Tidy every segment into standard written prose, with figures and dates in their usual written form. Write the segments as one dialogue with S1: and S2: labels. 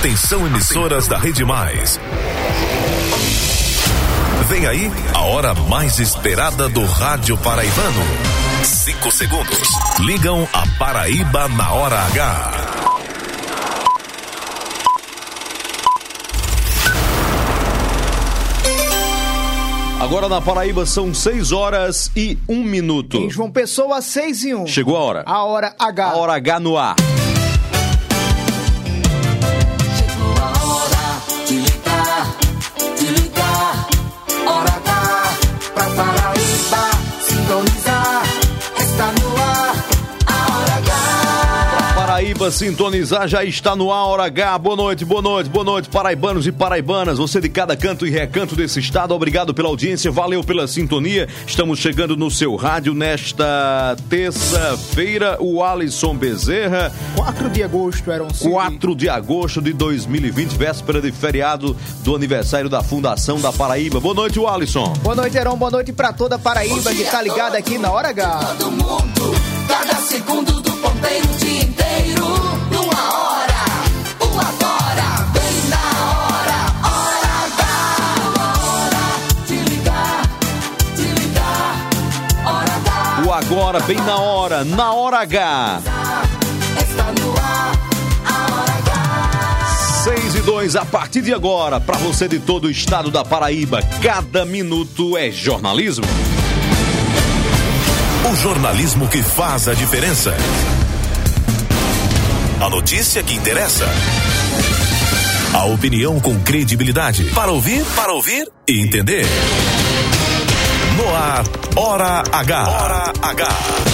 S1: Atenção, emissoras da Rede Mais. Vem aí a hora mais esperada do rádio paraibano. 5 segundos. Ligam a Paraíba na hora H.
S2: Agora na Paraíba são 6 horas e 1 minuto.
S3: Em João Pessoa, 6 e 1.
S2: Chegou a hora.
S3: A hora H.
S2: A hora H no ar.
S4: Chegou a hora de ligar, hora H pra Paraíba sintonizar. Está no ar, a hora H.
S2: Pra Paraíba sintonizar, já está no ar, a hora H. Boa noite, paraibanos e paraibanas. Você de cada canto e recanto desse estado, obrigado pela audiência, valeu pela sintonia. Estamos chegando no seu rádio nesta terça-feira, o Alisson Bezerra.
S3: 4 de agosto, eram
S2: 4 de agosto de 2020, véspera de feriado do aniversário da Fundação da Paraíba. Boa noite, Alisson.
S3: Boa noite, Heron. Boa noite pra toda a Paraíba que tá ligada aqui na hora H.
S4: Todo mundo, cada segundo do ponteiro o dia inteiro. Numa hora, o agora, bem na hora H. Hora de ligar, hora H.
S2: O agora, bem na hora H.
S4: Está no ar, a hora H.
S2: 6 e 2, a partir de agora, para você de todo o estado da Paraíba, cada minuto é jornalismo.
S1: O jornalismo que faz a diferença. A notícia que interessa. A opinião com credibilidade. Para ouvir e entender. No ar, Hora H. Hora H.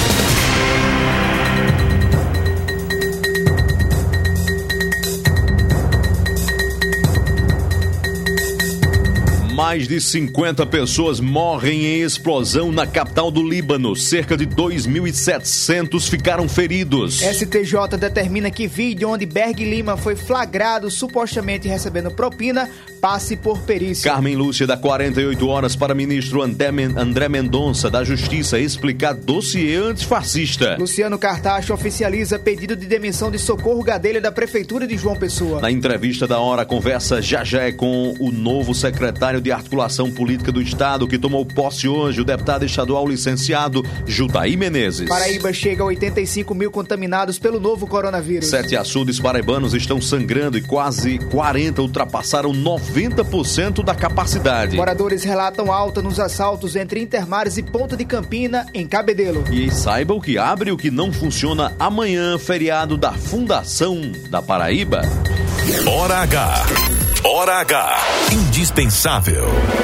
S2: Mais de 50 pessoas morrem em explosão na capital do Líbano. Cerca de 2.700 ficaram feridos.
S3: STJ determina que vídeo onde Berg Lima foi flagrado supostamente recebendo propina passe por perícia.
S2: Carmen Lúcia dá 48 horas para ministro André Mendonça da Justiça explicar dossiê antifascista.
S3: Luciano Cartacho oficializa pedido de demissão de Socorro Gadelha da Prefeitura de João Pessoa.
S2: Na entrevista da hora, a conversa já é com o novo secretário de Articulação Política do Estado, que tomou posse hoje, o deputado estadual licenciado Judaí Menezes.
S3: Paraíba chega a 85 mil contaminados pelo novo coronavírus.
S2: 7 açudes paraibanos estão sangrando e quase 40 ultrapassaram 90% da capacidade.
S3: Moradores relatam alta nos assaltos entre Intermares e Ponta de Campina, em Cabedelo.
S2: E saiba o que abre e o que não funciona amanhã, feriado da Fundação da Paraíba.
S1: Hora H. Hora H. Indispensável.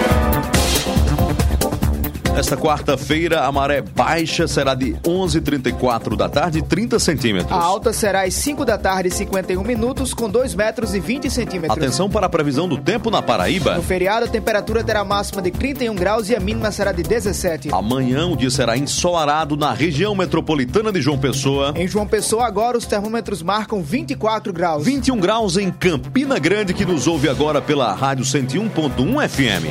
S2: Esta quarta-feira, a maré baixa será de 11h34 da tarde, 30 centímetros.
S3: A alta será às 5 da tarde, 51 minutos, com 2 metros e 20 centímetros.
S2: Atenção para a previsão do tempo na Paraíba.
S3: No feriado, a temperatura terá máxima de 31 graus e a mínima será de 17.
S2: Amanhã, o dia será ensolarado na região metropolitana de João Pessoa.
S3: Em João Pessoa, agora, os termômetros marcam 24 graus.
S2: 21 graus em Campina Grande, que nos ouve agora pela Rádio 101.1 FM.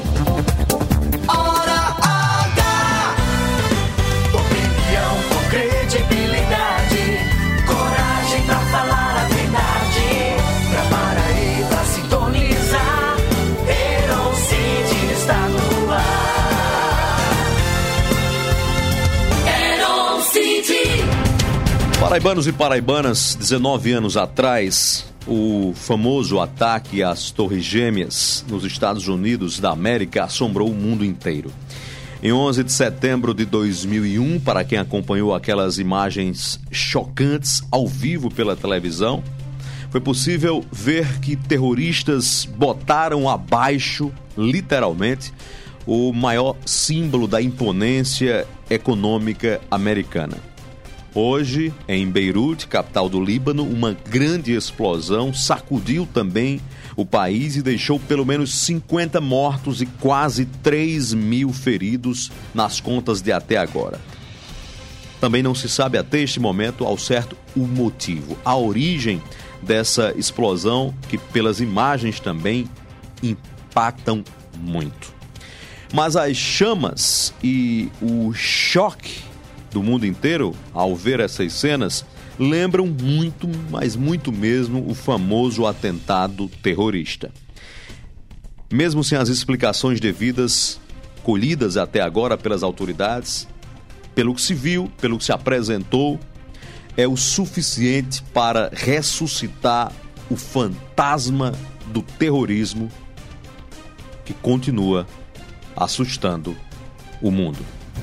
S2: Paraibanos e paraibanas, 19 anos atrás, o famoso ataque às Torres Gêmeas nos Estados Unidos da América assombrou o mundo inteiro. Em 11 de setembro de 2001, para quem acompanhou aquelas imagens chocantes ao vivo pela televisão, foi possível ver que terroristas botaram abaixo, literalmente, o maior símbolo da imponência econômica americana. Hoje, em Beirute, capital do Líbano, uma grande explosão sacudiu também o país e deixou pelo menos 50 mortos e quase 3 mil feridos nas contas de até agora. Também não se sabe até este momento ao certo o motivo, a origem dessa explosão que pelas imagens também impactam muito. Mas as chamas e o choque do mundo inteiro, ao ver essas cenas, lembram muito, mas muito mesmo, o famoso atentado terrorista. Mesmo sem as explicações devidas, colhidas até agora pelas autoridades, pelo que se viu, pelo que se apresentou, é o suficiente para ressuscitar o fantasma do terrorismo que continua assustando o mundo.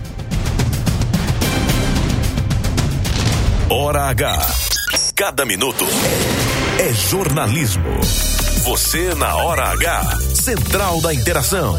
S1: Hora H. Cada minuto é jornalismo. Você na Hora H. Central da Interação.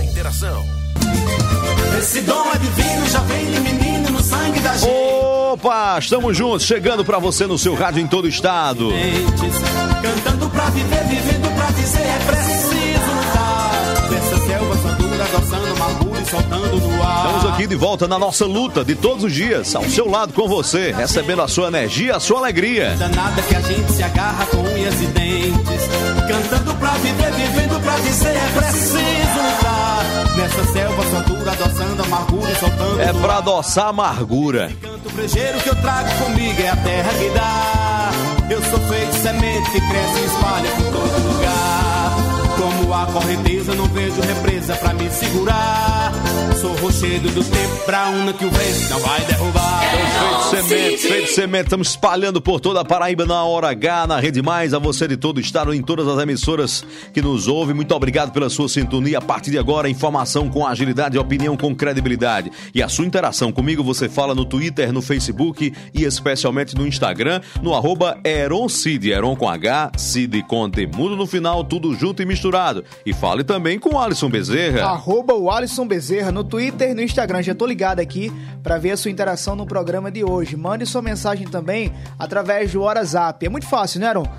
S5: Esse dom é divino, já vem de menino no sangue da gente.
S2: Opa, estamos juntos, chegando pra você no seu rádio em todo o estado.
S5: Cantando pra viver, vivendo pra dizer, é preciso lutar. Nessa selva sua dura, adoçando amargura e soltando no ar.
S2: Estamos aqui de volta na nossa luta de todos os dias, ao seu lado com você, recebendo a sua energia, a sua alegria.
S5: Danada que a gente se agarra com unhas e dentes. Cantando pra viver, vivendo pra dizer, é preciso lutar. Nessa selva sua dura, adoçando amargura e soltando
S2: É pra adoçar amargura.
S5: Canto brejeiro que eu trago comigo é a terra que dá. Eu sou feito semente que cresce e espalha por todo lugar. Como a correnteza não vejo represa pra me segurar. Sou rochedo do tempo pra una que o vento não vai derrubar.
S2: Feito semente, estamos espalhando por toda a Paraíba na Hora H, na Rede Mais, a você de todo o estado, em todas as emissoras que nos ouvem. Muito obrigado pela sua sintonia. A partir de agora, informação com agilidade e opinião com credibilidade. E a sua interação comigo você fala no Twitter, no Facebook e especialmente no Instagram, no @EronCid, Eron com H, Cid com Demudo no final, tudo junto e misturado. E fale também com o Alisson Bezerra.
S3: O Alisson Bezerra no Twitter e no Instagram. Já tô ligado aqui para ver a sua interação no programa de hoje. Mande sua mensagem também através do WhatsApp. É muito fácil, né, Aaron?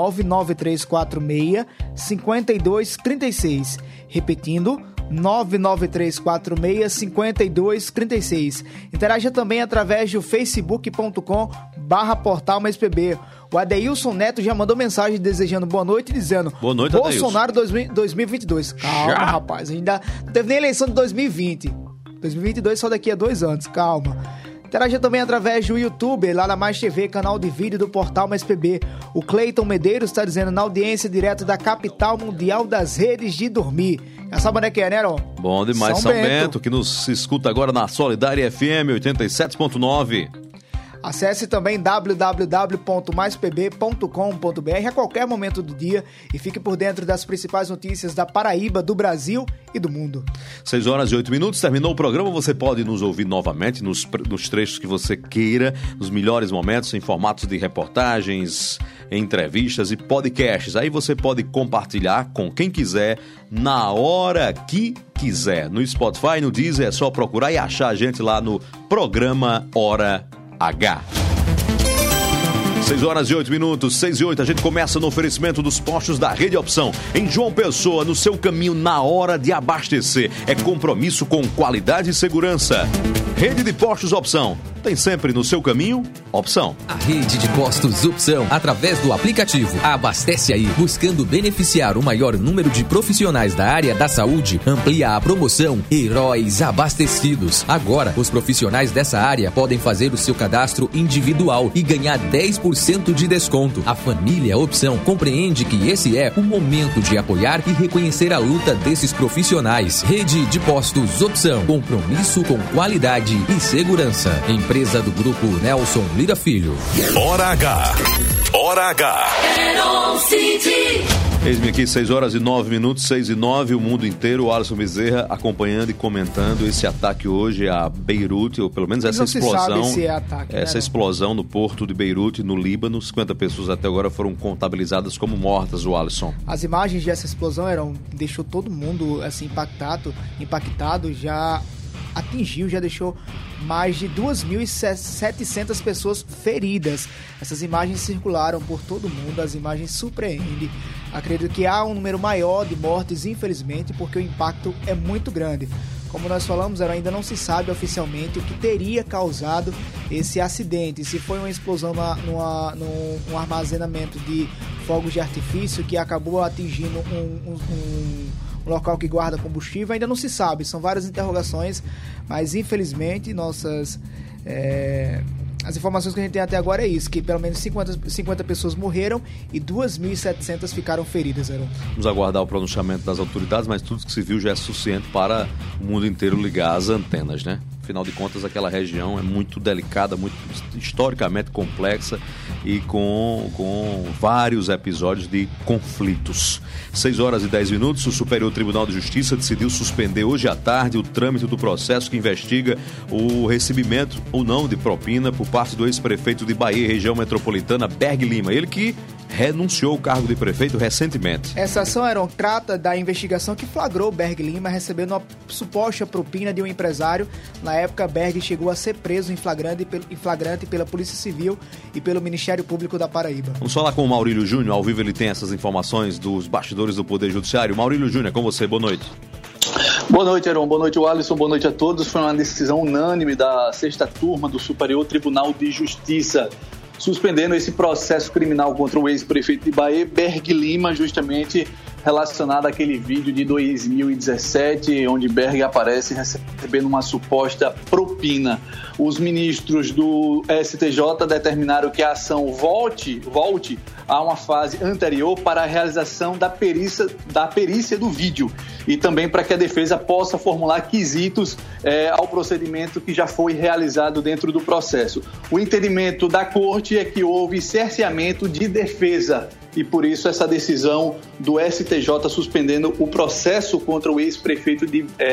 S3: 99346-5236. Repetindo, 99346-5236. Interaja também através do facebook.com/portalmaispb. O Adeilson Neto já mandou mensagem desejando boa noite, dizendo:
S2: boa noite,
S3: Bolsonaro 2022. Calma, rapaz, ainda não teve nem eleição de 2020. 2022 só daqui a 2 anos, calma. Interaja também através do YouTube, lá na Mais TV, canal de vídeo do Portal Mais PB. O Cleiton Medeiros está dizendo na audiência direto da capital mundial das redes de dormir. Já sabe onde é que é, né, Aaron?
S2: Bom demais, São Bento, que nos escuta agora na Solidária FM 87.9.
S3: Acesse também www.maispb.com.br a qualquer momento do dia e fique por dentro das principais notícias da Paraíba, do Brasil e do mundo.
S2: 6h08, terminou o programa, você pode nos ouvir novamente nos trechos que você queira, nos melhores momentos, em formatos de reportagens, entrevistas e podcasts. Aí você pode compartilhar com quem quiser, na hora que quiser. No Spotify, no Deezer, é só procurar e achar a gente lá no programa Hora H. 6h08, 6h08, a gente começa no oferecimento dos postos da Rede Opção. Em João Pessoa, no seu caminho na hora de abastecer. É compromisso com qualidade e segurança. Rede de Postos Opção. Tem sempre no seu caminho, Opção.
S6: A rede de postos Opção, através do aplicativo Abastece Aí, buscando beneficiar o maior número de profissionais da área da saúde, amplia a promoção Heróis Abastecidos. Agora, os profissionais dessa área podem fazer o seu cadastro individual e ganhar 10% de desconto. A família Opção compreende que esse é o momento de apoiar e reconhecer a luta desses profissionais. Rede de Postos Opção, compromisso com qualidade e segurança. Empresa do Grupo Nelson Lira Filho.
S1: Hora H. Hora H.
S2: Eis-me aqui, 6h09, 6h09, o mundo inteiro, o Alisson Bezerra acompanhando e comentando esse ataque hoje a Beirute, ou pelo menos essa explosão.
S3: Não se sabe se é ataque,
S2: essa explosão no porto de Beirute, no Líbano. 50 pessoas até agora foram contabilizadas como mortas, o Alisson.
S3: As imagens dessa explosão deixou todo mundo assim, impactado, já deixou mais de 2.700 pessoas feridas. Essas imagens circularam por todo mundo, as imagens surpreendem. Acredito que há um número maior de mortes, infelizmente, porque o impacto é muito grande. Como nós falamos, ainda não se sabe oficialmente o que teria causado esse acidente. Se foi uma explosão num armazenamento de fogos de artifício que acabou atingindo um local que guarda combustível, ainda não se sabe. São várias interrogações, mas infelizmente nossas As informações que a gente tem até agora é isso, que pelo menos 50 pessoas morreram e 2.700 ficaram feridas, Heron.
S2: Vamos aguardar o pronunciamento das autoridades, mas tudo que se viu já é suficiente para o mundo inteiro ligar as antenas, né? Afinal de contas, aquela região é muito delicada, muito historicamente complexa e com vários episódios de conflitos. 6h10, o Superior Tribunal de Justiça decidiu suspender hoje à tarde o trâmite do processo que investiga o recebimento ou não de propina por parte do ex-prefeito de Bahia, região metropolitana, Berg Lima. Ele que renunciou ao cargo de prefeito recentemente.
S3: Essa ação, Heron, trata da investigação que flagrou Berg Lima recebendo uma suposta propina de um empresário. Na época, Berg chegou a ser preso em flagrante pela Polícia Civil e pelo Ministério Público da Paraíba.
S2: Vamos falar com o Maurílio Júnior. Ao vivo ele tem essas informações dos bastidores do Poder Judiciário. Maurílio Júnior, com você. Boa noite.
S7: Boa noite, Heron. Boa noite, Alisson. Boa noite a todos. Foi uma decisão unânime da 6ª turma do Superior Tribunal de Justiça, suspendendo esse processo criminal contra o ex-prefeito de Bahia, Berg Lima, justamente relacionado àquele vídeo de 2017, onde Berg aparece recebendo uma suposta propina. Os ministros do STJ determinaram que a ação volte a uma fase anterior para a realização da perícia do vídeo e também para que a defesa possa formular quesitos ao procedimento que já foi realizado dentro do processo. O entendimento da Corte é que houve cerceamento de defesa e por isso essa decisão do STJ suspendendo o processo contra o ex-prefeito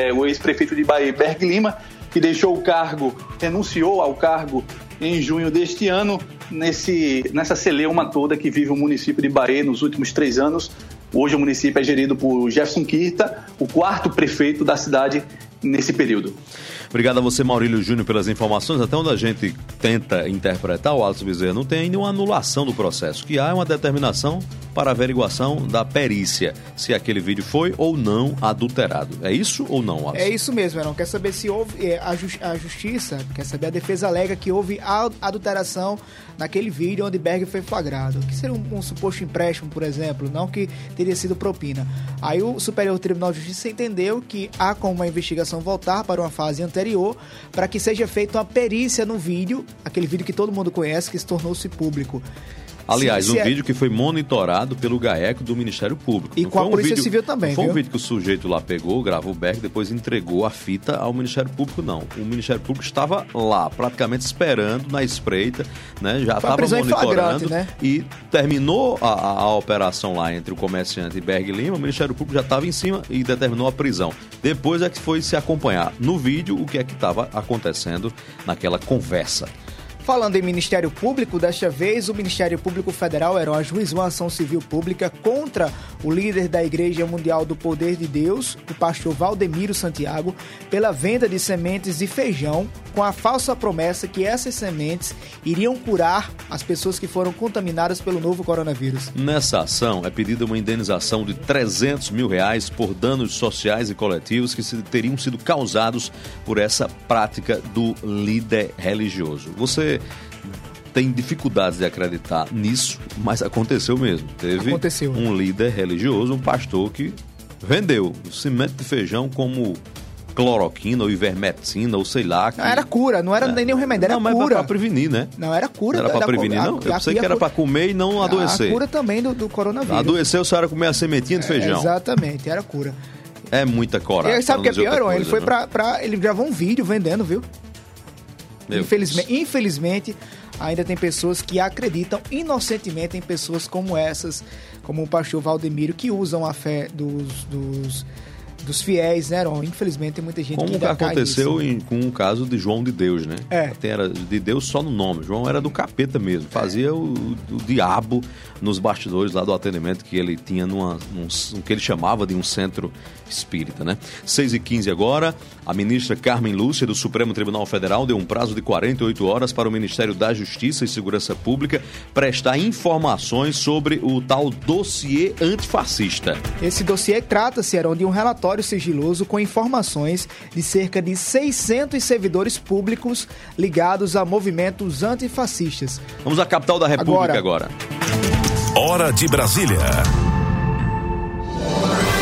S7: de Bahia, Berg Lima, que deixou o cargo, renunciou ao cargo em junho deste ano, nessa celeuma toda que vive o município de Bahia nos últimos 3 anos. Hoje o município é gerido por Jefferson Quirta, o 4º prefeito da cidade nesse período.
S2: Obrigado a você, Maurílio Júnior, pelas informações. Até onde a gente tenta interpretar, o Alisson Bezerra, não tem ainda uma anulação do processo. O que há é uma determinação para averiguação da perícia, se aquele vídeo foi ou não adulterado. É isso ou não, Alisson?
S3: É isso mesmo, Heron. Quer saber se houve a justiça, quer saber, a defesa alega que houve adulteração naquele vídeo onde Berg foi flagrado. Que seria um suposto empréstimo, por exemplo, não que teria sido propina. Aí o Superior Tribunal de Justiça entendeu que há como a investigação voltar para uma fase anterior para que seja feita uma perícia no vídeo, aquele vídeo que todo mundo conhece, que se tornou-se público.
S2: Aliás, vídeo que foi monitorado pelo GAECO do Ministério Público.
S3: E com a Polícia Civil também,
S2: Foi um vídeo que o sujeito lá pegou, gravou o Berg, depois entregou a fita ao Ministério Público, não. O Ministério Público estava lá, praticamente esperando, na espreita, né? Já estava monitorando, né? E terminou a operação lá entre o comerciante e Berg Lima, o Ministério Público já estava em cima e determinou a prisão. Depois é que foi se acompanhar no vídeo o que é que estava acontecendo naquela conversa.
S3: Falando em Ministério Público, desta vez o Ministério Público Federal ajuizou uma ação civil pública contra o líder da Igreja Mundial do Poder de Deus, o pastor Valdemiro Santiago, pela venda de sementes de feijão com a falsa promessa que essas sementes iriam curar as pessoas que foram contaminadas pelo novo coronavírus.
S2: Nessa ação é pedida uma indenização de R$300 mil por danos sociais e coletivos que teriam sido causados por essa prática do líder religioso. Você tem dificuldades de acreditar nisso, mas aconteceu mesmo. Teve um líder religioso, um pastor que vendeu semente de feijão como cloroquina ou ivermectina ou sei lá. Que...
S3: Não, era cura, não era nem um remédio, era cura.
S2: Não, mas era pra prevenir, né?
S3: Não, era cura.
S2: Não era pra prevenir, não? Eu pensei que era pra comer e não adoecer.
S3: A cura também do coronavírus.
S2: Adoeceu, só era comer a sementinha de feijão.
S3: Exatamente, era cura.
S2: É muita coragem.
S3: E sabe o que é pior? Ele foi ele gravou um vídeo vendendo, viu? Infelizmente, ainda tem pessoas que acreditam inocentemente em pessoas como essas, como o pastor Valdemiro, que usam a fé dos fiéis, né, Heron? Infelizmente tem muita gente
S2: como
S3: que ainda cai nisso.
S2: Como aconteceu com o caso de João de Deus, né? Era de Deus só no nome. João era do capeta mesmo. Fazia o diabo nos bastidores lá do atendimento que ele tinha no que ele chamava de um centro espírita, né? 6h15 agora. A ministra Carmen Lúcia, do Supremo Tribunal Federal, deu um prazo de 48 horas para o Ministério da Justiça e Segurança Pública prestar informações sobre o tal dossiê antifascista.
S3: Esse dossiê trata-se, Heron, de um relatório sigiloso com informações de cerca de 600 servidores públicos ligados a movimentos antifascistas.
S2: Vamos à capital da República agora.
S1: Hora de Brasília.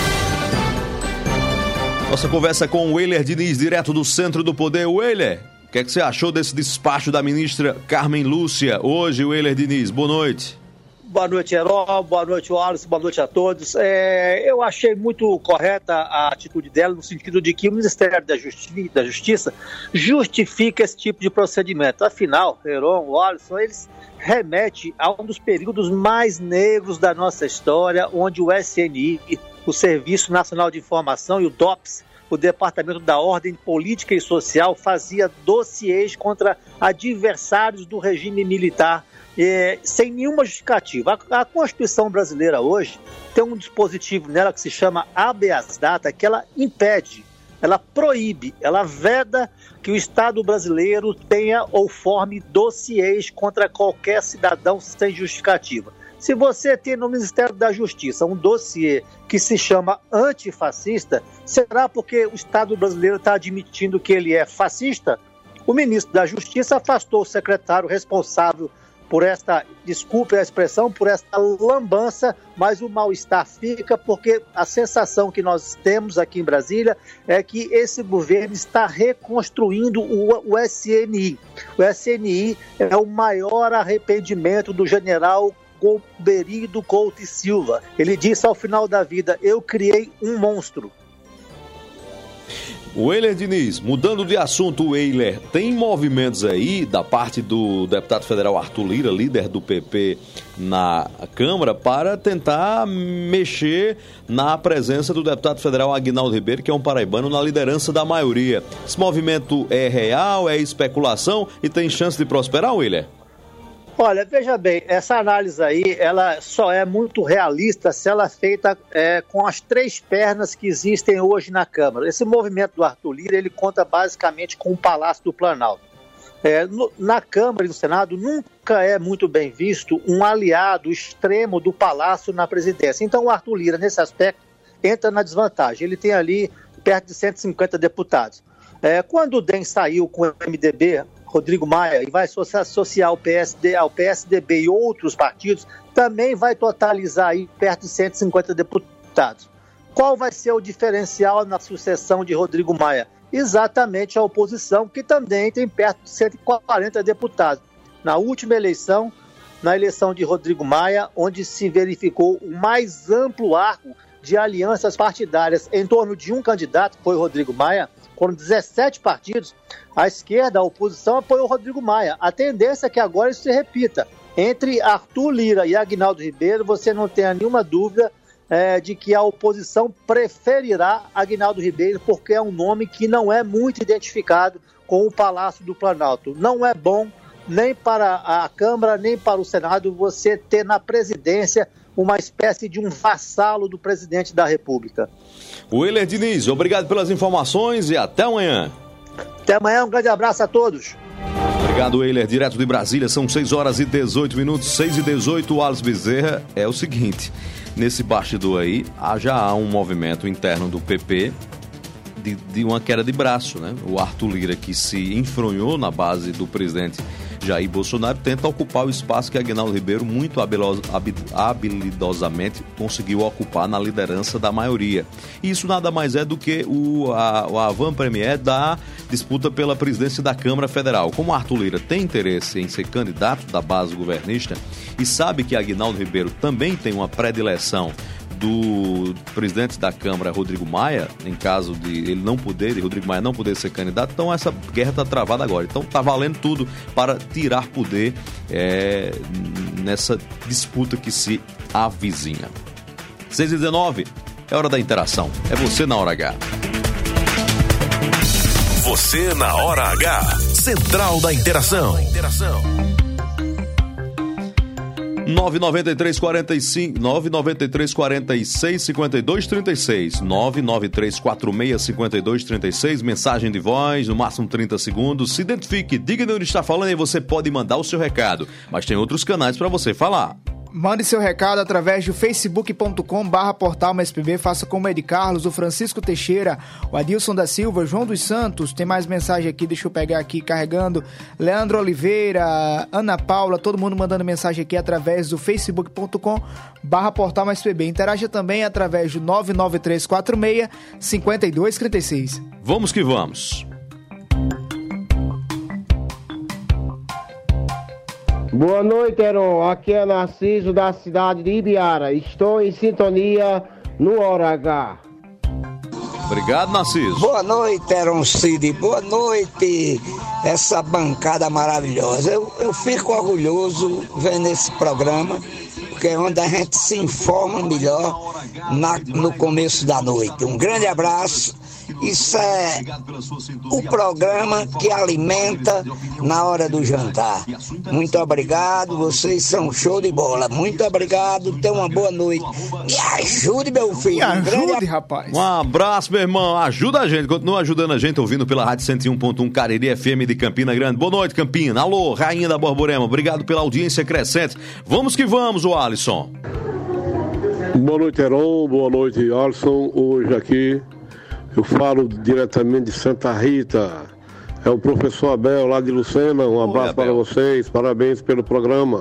S1: Nossa conversa com o Weiler Diniz, direto do Centro do Poder. Weiler,
S2: que é que você achou desse despacho da ministra Carmen Lúcia? Hoje, o Weiler Diniz, boa noite.
S8: Boa noite, Herói, boa noite, Wallace, boa noite a todos. Eu achei muito correta a atitude dela, no sentido de que o Ministério da Justiça justifica esse tipo de procedimento. Afinal, Herói, Wallace, eles remetem a um dos períodos mais negros da nossa história, onde o SNI, o Serviço Nacional de Informação, e o DOPS, o Departamento da Ordem Política e Social, fazia dossiês contra adversários do regime militar, sem nenhuma justificativa. A Constituição brasileira hoje tem um dispositivo nela que se chama habeas data, que ela impede, ela proíbe, ela veda que o Estado brasileiro tenha ou forme dossiês contra qualquer cidadão sem justificativa. Se você tem no Ministério da Justiça um dossiê que se chama antifascista, será porque o Estado brasileiro está admitindo que ele é fascista? O ministro da Justiça afastou o secretário responsável por esta, desculpe a expressão, por esta lambança, mas o mal-estar fica porque a sensação que nós temos aqui em Brasília é que esse governo está reconstruindo o SNI. O SNI é o maior arrependimento do general Golbery Couto e Silva. Ele disse ao final da vida: eu criei um monstro.
S2: Weiler Diniz, mudando de assunto, Weiler, tem movimentos aí da parte do deputado federal Arthur Lira, líder do PP na Câmara, para tentar mexer na presença do deputado federal Aguinaldo Ribeiro, que é um paraibano, na liderança da maioria. Esse movimento é real, é especulação e tem chance de prosperar, Weiler?
S8: Olha, veja bem, essa análise aí, ela só é muito realista se ela é feita com as três pernas que existem hoje na Câmara. Esse movimento do Arthur Lira, ele conta basicamente com o Palácio do Planalto. Na Câmara e no Senado, nunca é muito bem visto um aliado extremo do Palácio na presidência. Então, o Arthur Lira, nesse aspecto, entra na desvantagem. Ele tem ali perto de 150 deputados. Quando o DEM saiu com o MDB, Rodrigo Maia, e vai se associar ao PSDB e outros partidos, também vai totalizar aí perto de 150 deputados. Qual vai ser o diferencial na sucessão de Rodrigo Maia? Exatamente a oposição, que também tem perto de 140 deputados. Na última eleição, na eleição de Rodrigo Maia, onde se verificou o mais amplo arco de alianças partidárias em torno de um candidato, que foi o Rodrigo Maia, com 17 partidos, a esquerda, a oposição, apoiou o Rodrigo Maia. A tendência é que agora isso se repita. Entre Arthur Lira e Aguinaldo Ribeiro, você não tenha nenhuma dúvida de que a oposição preferirá Aguinaldo Ribeiro, porque é um nome que não é muito identificado com o Palácio do Planalto. Não é bom nem para a Câmara, nem para o Senado, você ter na presidência uma espécie de um vassalo do presidente da República.
S2: Weiler Diniz, obrigado pelas informações e até amanhã.
S8: Até amanhã, um grande abraço a todos.
S2: Obrigado, Weiler, direto de Brasília, são 6h18, 6h18, o Wallace Bezerra. É o seguinte, nesse bastidor aí, já há um movimento interno do PP de uma queda de braço, né? O Arthur Lira, que se enfronhou na base do presidente Jair Bolsonaro, tenta ocupar o espaço que Aguinaldo Ribeiro muito habilidosamente conseguiu ocupar na liderança da maioria. E isso nada mais é do que o avant-premier da disputa pela presidência da Câmara Federal. Como Arthur Lira tem interesse em ser candidato da base governista e sabe que Aguinaldo Ribeiro também tem uma predileção do presidente da Câmara, Rodrigo Maia, em caso de Rodrigo Maia não poder ser candidato, então essa guerra está travada agora. Então está valendo tudo para tirar poder nessa disputa que se avizinha. 6h19, é hora da interação. É você na hora H.
S1: Você na hora H. Central da Interação.
S2: 993 46 52 36 993 46 52 36, mensagem de voz, no máximo 30 segundos. Se identifique, diga de onde está falando e você pode mandar o seu recado. Mas tem outros canais para você falar.
S3: Mande seu recado através do facebook.com/portalmaspb, faça como o Ed Carlos, o Francisco Teixeira, o Adilson da Silva, João dos Santos, tem mais mensagem aqui, deixa eu pegar aqui, carregando, Leandro Oliveira, Ana Paula, todo mundo mandando mensagem aqui através do facebook.com/portalmaspb. Interaja também através do 99346-5236.
S2: Vamos que vamos.
S9: Boa noite, Heron. Aqui é Narciso da cidade de Ibiara. Estou em sintonia no Hora H.
S2: Obrigado, Narciso.
S10: Boa noite, Heron Cid. Boa noite, essa bancada maravilhosa. Eu fico orgulhoso vendo esse programa, porque é onde a gente se informa melhor no começo da noite. Um grande abraço. Isso é o programa que alimenta na hora do jantar. Muito obrigado, vocês são show de bola. Muito obrigado, tenha uma boa noite. Me ajude, meu filho.
S3: Me ajude, rapaz.
S2: Um abraço, meu irmão. Ajuda a gente, continua ajudando a gente, ouvindo pela Rádio 101.1 Cariri FM de Campina Grande. Boa noite, Campina. Alô, Rainha da Borborema. Obrigado pela audiência crescente. Vamos que vamos, o Alisson.
S11: Boa noite, Heron. Boa noite, Alisson. Hoje aqui eu falo diretamente de Santa Rita. É o professor Abel, lá de Lucena. Um abraço para vocês. Parabéns pelo programa.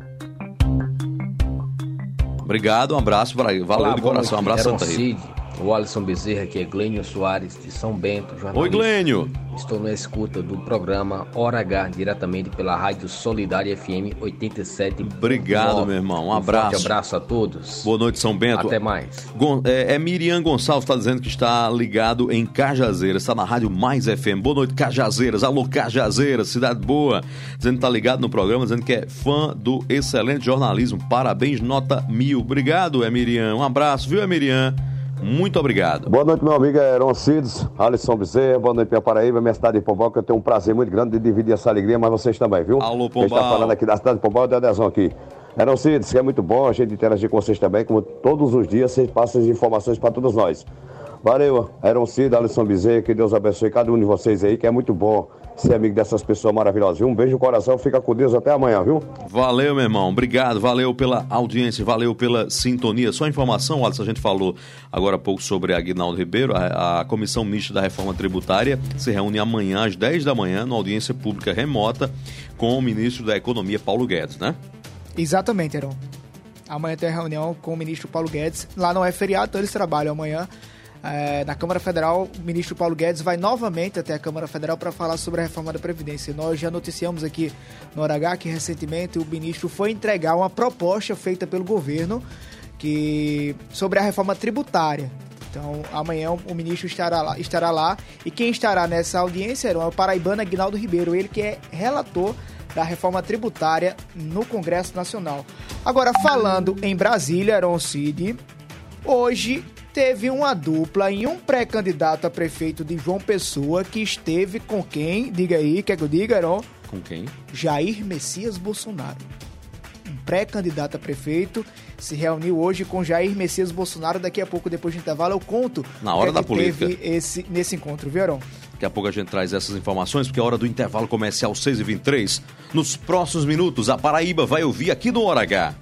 S2: Obrigado, um abraço. Valeu.
S12: Olá,
S2: de coração. Um abraço, Santa Rita.
S12: O Alisson Bezerra, aqui é Glênio Soares, de São Bento, jornalista.
S2: Oi, Glênio.
S12: Estou na escuta do programa Hora H, diretamente pela Rádio Solidária FM 87.
S2: Obrigado, meu irmão. Um abraço.
S12: Forte abraço a todos.
S2: Boa noite, São Bento.
S12: Até mais.
S2: Miriam Gonçalves está dizendo que está ligado em Cajazeiras, está na Rádio Mais FM. Boa noite, Cajazeiras. Alô, Cajazeiras, cidade boa. Dizendo que está ligado no programa, dizendo que é fã do excelente jornalismo. Parabéns, nota 1000. Obrigado, Miriam. Um abraço, viu, Miriam? Muito obrigado.
S13: Boa noite, meu amigo Heron Cides, Alisson Bezerra, boa noite, minha Paraíba, minha cidade de Pombal, que eu tenho um prazer muito grande de dividir essa alegria, mas vocês também, viu?
S2: Alô, Pombal.
S13: Quem está falando aqui da cidade de Pombal é o Dedezão aqui. Heron Cides, que é muito bom a gente interagir com vocês também, como todos os dias vocês passam as informações para todos nós. Valeu, Heron Cides, Alisson Bezerra, que Deus abençoe cada um de vocês aí, que é muito bom ser amigo dessas pessoas maravilhosas, viu? Um beijo no coração, fica com Deus, até amanhã, viu?
S2: Valeu, meu irmão, obrigado, valeu pela audiência, valeu pela sintonia. Só informação, Alisson, a gente falou agora há pouco sobre Aguinaldo Ribeiro, a Comissão Mista da Reforma Tributária se reúne amanhã às 10 da manhã, numa audiência pública remota, com o ministro da Economia, Paulo Guedes, né?
S3: Exatamente, Heron. Amanhã tem a reunião com o ministro Paulo Guedes, lá não é feriado, então eles trabalham amanhã. Na Câmara Federal, o ministro Paulo Guedes vai novamente até a Câmara Federal para falar sobre a reforma da Previdência. Nós já noticiamos aqui no Hora H que recentemente o ministro foi entregar uma proposta feita pelo governo sobre a reforma tributária. Então, amanhã o ministro estará lá e quem estará nessa audiência é o paraibano Aguinaldo Ribeiro, ele que é relator da reforma tributária no Congresso Nacional. Agora, falando em Brasília, Heron Cid, hoje teve uma dupla em um pré-candidato a prefeito de João Pessoa que esteve com quem? Diga aí, quer que eu diga, Heron?
S2: Com quem?
S3: Jair Messias Bolsonaro. Um pré-candidato a prefeito se reuniu hoje com Jair Messias Bolsonaro. Daqui a pouco, depois do intervalo, eu conto
S2: na hora da política.
S3: Teve nesse encontro, viu, Heron?
S2: Daqui a pouco a gente traz essas informações, porque a hora do intervalo comercial 6h23. Nos próximos minutos, a Paraíba vai ouvir aqui no Hora H.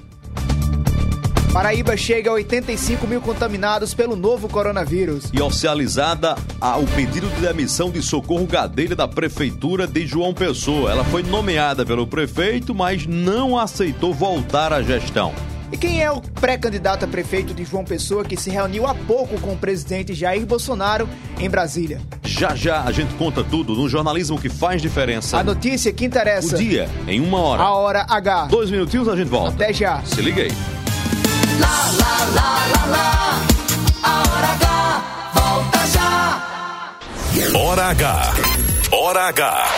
S3: Paraíba chega a 85 mil contaminados pelo novo coronavírus.
S2: E oficializada o pedido de demissão de Socorro Gadelha da Prefeitura de João Pessoa. Ela foi nomeada pelo prefeito, mas não aceitou voltar à gestão.
S3: E quem é o pré-candidato a prefeito de João Pessoa que se reuniu há pouco com o presidente Jair Bolsonaro em Brasília?
S2: Já a gente conta tudo no jornalismo que faz diferença.
S3: A notícia que interessa.
S2: O dia, em 1 hora.
S3: A Hora H.
S2: 2 minutinhos a gente volta.
S3: Até já.
S2: Se liga aí.
S4: Lá, lá, lá, lá, lá. A Hora H volta já.
S1: Hora H. Hora H.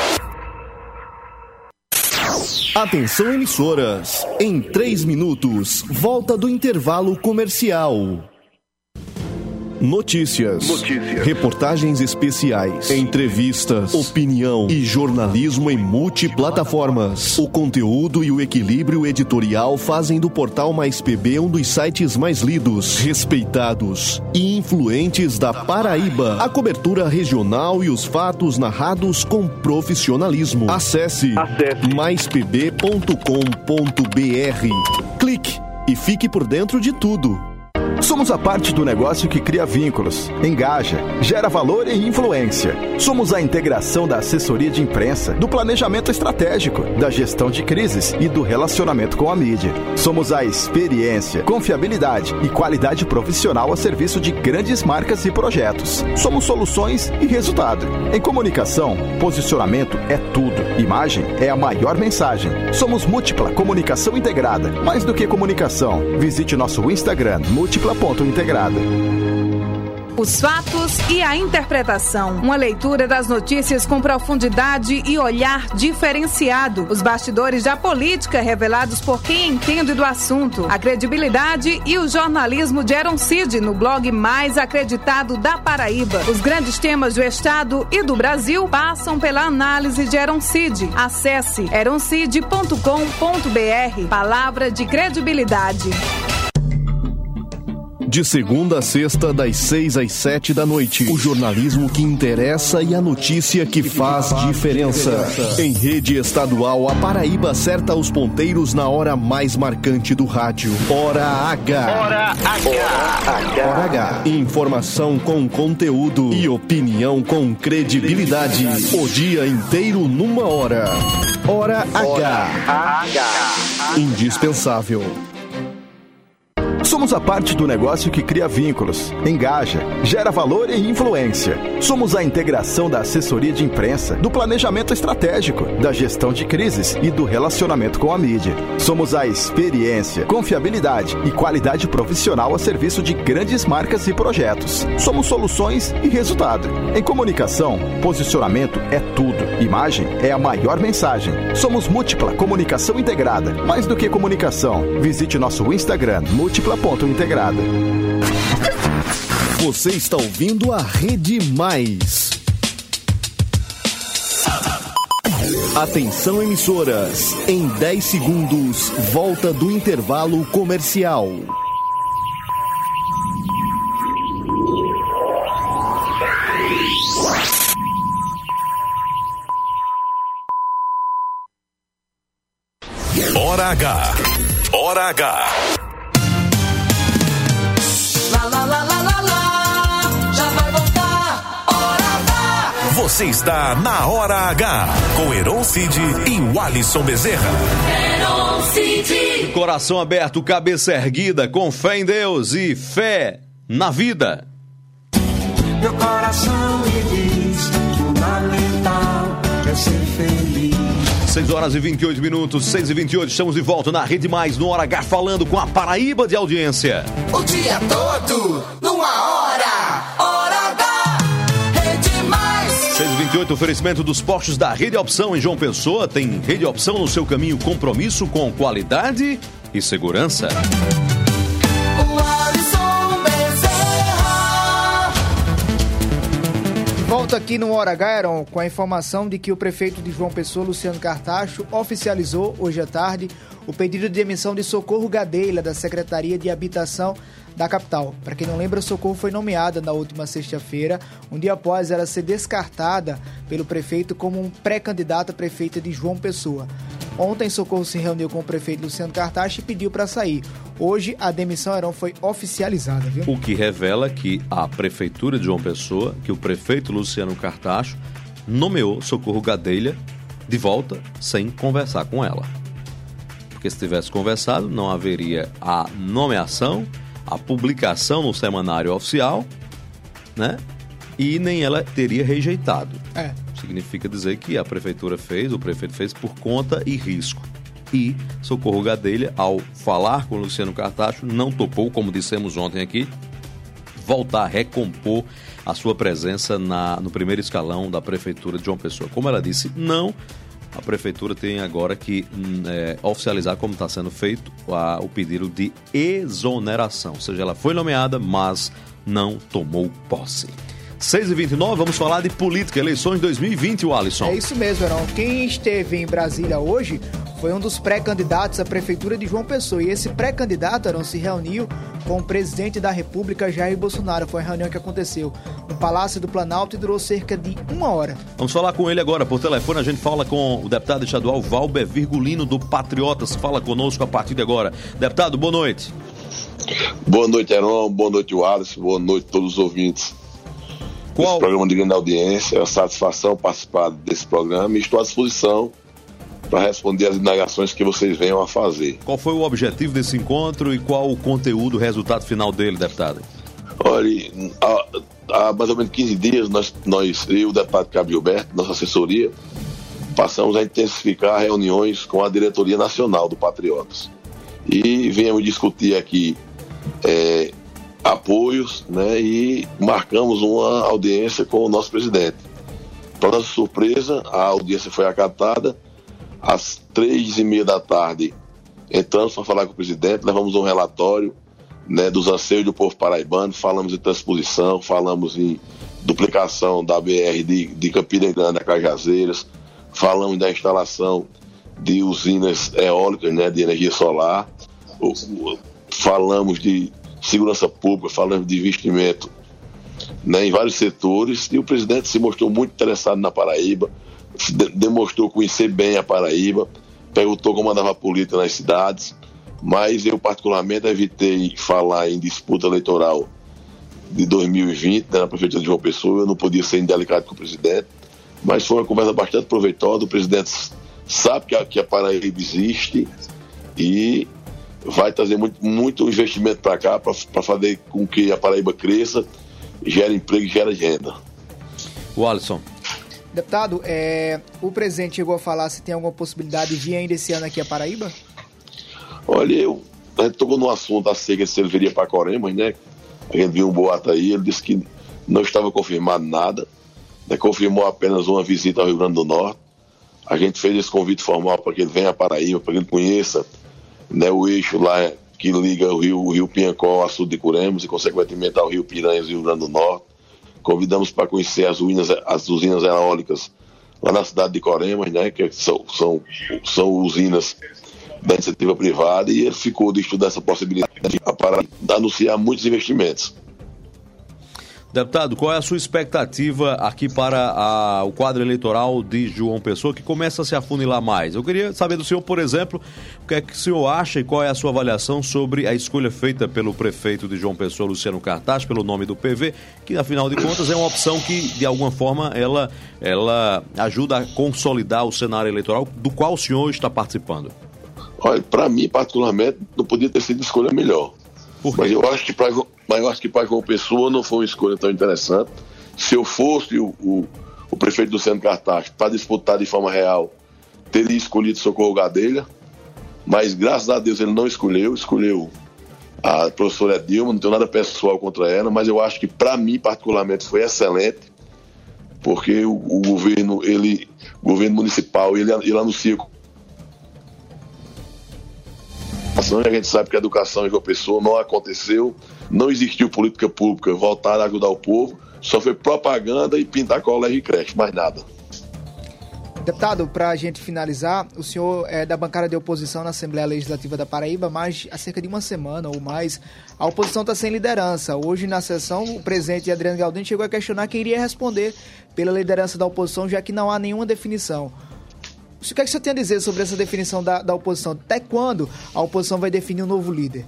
S14: Atenção, emissoras. Em 3 minutos, volta do intervalo comercial. Notícias, reportagens especiais, entrevistas, opinião e jornalismo em multiplataformas. O conteúdo e o equilíbrio editorial fazem do Portal Mais PB um dos sites mais lidos, respeitados e influentes da Paraíba. A cobertura regional e os fatos narrados com profissionalismo. Acesse maispb.com.br. Clique e fique por dentro de tudo.
S15: Somos a parte do negócio que cria vínculos, engaja, gera valor e influência. Somos a integração da assessoria de imprensa, do planejamento estratégico, da gestão de crises e do relacionamento com a mídia. Somos a experiência, confiabilidade e qualidade profissional a serviço de grandes marcas e projetos. Somos soluções e resultado. Em comunicação, posicionamento é tudo. Imagem é a maior mensagem. Somos Múltipla Comunicação Integrada. Mais do que comunicação, visite nosso Instagram, múltipla.integrada.
S16: Os fatos e a interpretação. Uma leitura das notícias com profundidade e olhar diferenciado. Os bastidores da política revelados por quem entende do assunto. A credibilidade e o jornalismo de Heron Cid no blog mais acreditado da Paraíba. Os grandes temas do Estado e do Brasil passam pela análise de Heron Cid. Acesse heroncid.com.br. Palavra de credibilidade.
S14: De segunda a sexta, das 6 às 7 da noite. O jornalismo que interessa e a notícia que faz diferença. Em rede estadual, a Paraíba acerta os ponteiros na hora mais marcante do rádio. Hora H.
S4: Hora H.
S14: Hora H. Informação com conteúdo e opinião com credibilidade. O dia inteiro numa hora. Hora H. Indispensável.
S15: Somos a parte do negócio que cria vínculos, engaja, gera valor e influência. Somos a integração da assessoria de imprensa, do planejamento estratégico, da gestão de crises e do relacionamento com a mídia. Somos a experiência, confiabilidade e qualidade profissional a serviço de grandes marcas e projetos. Somos soluções e resultado. Em comunicação, posicionamento é tudo. Imagem é a maior mensagem. Somos Múltipla Comunicação Integrada. Mais do que comunicação, visite nosso Instagram, múltipla.integrada.
S14: Você está ouvindo a Rede Mais. Atenção, emissoras. Em 10 segundos, volta do intervalo comercial.
S1: Hora H. Hora H.
S4: Já vai voltar, Hora H.
S1: Você está na Hora H, com Heron Cid e o Alisson Bezerra.
S4: Heron Cid.
S2: Coração aberto, cabeça erguida, com fé em Deus e fé na vida.
S4: Meu coração me diz, fundamental é ser feliz.
S2: 6 horas e 28 minutos, 6 e 28, estamos de volta na Rede Mais, no Hora H, falando com a Paraíba de audiência.
S4: O dia todo, numa hora, Hora H, Rede Mais.
S2: 6 e 28, oferecimento dos postos da Rede Opção em João Pessoa. Tem Rede Opção no seu caminho, compromisso com qualidade e segurança.
S3: Volta aqui no Hora H, Heron, com a informação de que o prefeito de João Pessoa, Luciano Cartacho, oficializou hoje à tarde o pedido de demissão de Socorro Gadelha, da Secretaria de Habitação da capital. Para quem não lembra, Socorro foi nomeada na última sexta-feira, um dia após ela ser descartada pelo prefeito como um pré-candidato a prefeita de João Pessoa. Ontem, Socorro se reuniu com o prefeito Luciano Cartacho e pediu para sair. Hoje, a demissão, Heron, foi oficializada, viu?
S2: O que revela que a prefeitura de João Pessoa, que o prefeito Luciano Cartacho nomeou Socorro Gadelha de volta sem conversar com ela. Porque se tivesse conversado, não haveria a nomeação, a publicação no semanário oficial, né? E nem ela teria rejeitado. Significa dizer que a prefeitura fez, o prefeito fez por conta e risco. E Socorro Gadelha, ao falar com Luciano Cartacho, não topou, como dissemos ontem aqui, voltar a recompor a sua presença no primeiro escalão da prefeitura de João Pessoa. Como ela disse, não, a prefeitura tem agora que oficializar como está sendo feito o pedido de exoneração. Ou seja, ela foi nomeada, mas não tomou posse. 6h29, vamos falar de política, eleições 2020, o Alisson.
S3: É isso mesmo, Heron. Quem esteve em Brasília hoje foi um dos pré-candidatos à Prefeitura de João Pessoa. E esse pré-candidato, Heron, se reuniu com o presidente da República, Jair Bolsonaro. Foi a reunião que aconteceu no Palácio do Planalto e durou cerca de 1 hora.
S2: Vamos falar com ele agora. Por telefone, a gente fala com o deputado estadual Valber Virgulino, do Patriotas. Fala conosco a partir de agora. Deputado, boa noite.
S17: Boa noite, Heron. Boa noite, Alisson. Boa noite a todos os ouvintes. Esse programa de grande audiência, é uma satisfação participar desse programa e estou à disposição para responder as indagações que vocês venham a fazer.
S2: Qual foi o objetivo desse encontro e qual o conteúdo, o resultado final dele, deputado?
S17: Olha, há mais ou menos 15 dias, eu e o deputado Cabo Gilberto, nossa assessoria, passamos a intensificar reuniões com a diretoria nacional do Patriotas. E viemos discutir aqui apoios, né, e marcamos uma audiência com o nosso presidente. Para nossa surpresa, a audiência foi acatada. Às 3h30 da tarde, entramos para falar com o presidente, levamos um relatório, né, dos anseios do povo paraibano, falamos em transposição, falamos em duplicação da BR de Campina Grande a Cajazeiras, falamos da instalação de usinas eólicas, né, de energia solar, falamos de segurança pública, falamos de investimento, né, em vários setores, e o presidente se mostrou muito interessado na Paraíba, demonstrou conhecer bem a Paraíba, perguntou como andava a política nas cidades, mas eu particularmente evitei falar em disputa eleitoral de 2020, né, na prefeitura de João Pessoa. Eu não podia ser indelicado com o presidente, mas foi uma conversa bastante proveitosa. O presidente sabe que a Paraíba existe e vai trazer muito investimento para cá, para fazer com que a Paraíba cresça, gere emprego e gere renda.
S2: O Alisson.
S3: Deputado, o presidente chegou a falar se tem alguma possibilidade de vir ainda esse ano aqui a Paraíba?
S17: Olha, a gente tocou no assunto acerca de se ele viria para Coremas, né? A gente viu um boato aí, ele disse que não estava confirmado nada, né? Confirmou apenas uma visita ao Rio Grande do Norte. A gente fez esse convite formal para que ele venha a Paraíba, para que ele conheça, né, o eixo lá que liga o rio Piancó ao sul de Coremas e, consequentemente, ao rio Piranhas e Rio Grande do Norte. Convidamos para conhecer as usinas eólicas lá na cidade de Coremas, né, que são usinas da iniciativa privada, e ele ficou de estudar essa possibilidade para anunciar muitos investimentos.
S2: Deputado, qual é a sua expectativa aqui para o quadro eleitoral de João Pessoa, que começa a se afunilar mais? Eu queria saber do senhor, por exemplo, o que é que o senhor acha e qual é a sua avaliação sobre a escolha feita pelo prefeito de João Pessoa, Luciano Cartacho, pelo nome do PV, que afinal de contas é uma opção que, de alguma forma, ela ajuda a consolidar o cenário eleitoral do qual o senhor está participando.
S17: Olha, para mim, particularmente, não podia ter sido escolha melhor. Mas eu acho que para João Pessoa não foi uma escolha tão interessante. Se eu fosse o prefeito Luciano Cartacho para disputar de forma real, teria escolhido Socorro Gadelha, mas graças a Deus ele não escolheu a professora Dilma. Não tenho nada pessoal contra ela, mas eu acho que para mim particularmente foi excelente, porque o governo municipal ele anuncia. A gente sabe que a educação em João Pessoa não aconteceu, não existiu política pública voltada a ajudar o povo, só foi propaganda e pintar colégio e creche, mais nada.
S3: Deputado, para a gente finalizar, o senhor é da bancada de oposição na Assembleia Legislativa da Paraíba, mas há cerca de uma semana ou mais, a oposição está sem liderança. Hoje, na sessão, o presidente Adriano Galdino chegou a questionar quem iria responder pela liderança da oposição, já que não há nenhuma definição. O que é que o senhor tem a dizer sobre essa definição da oposição? Até quando a oposição vai definir um novo líder?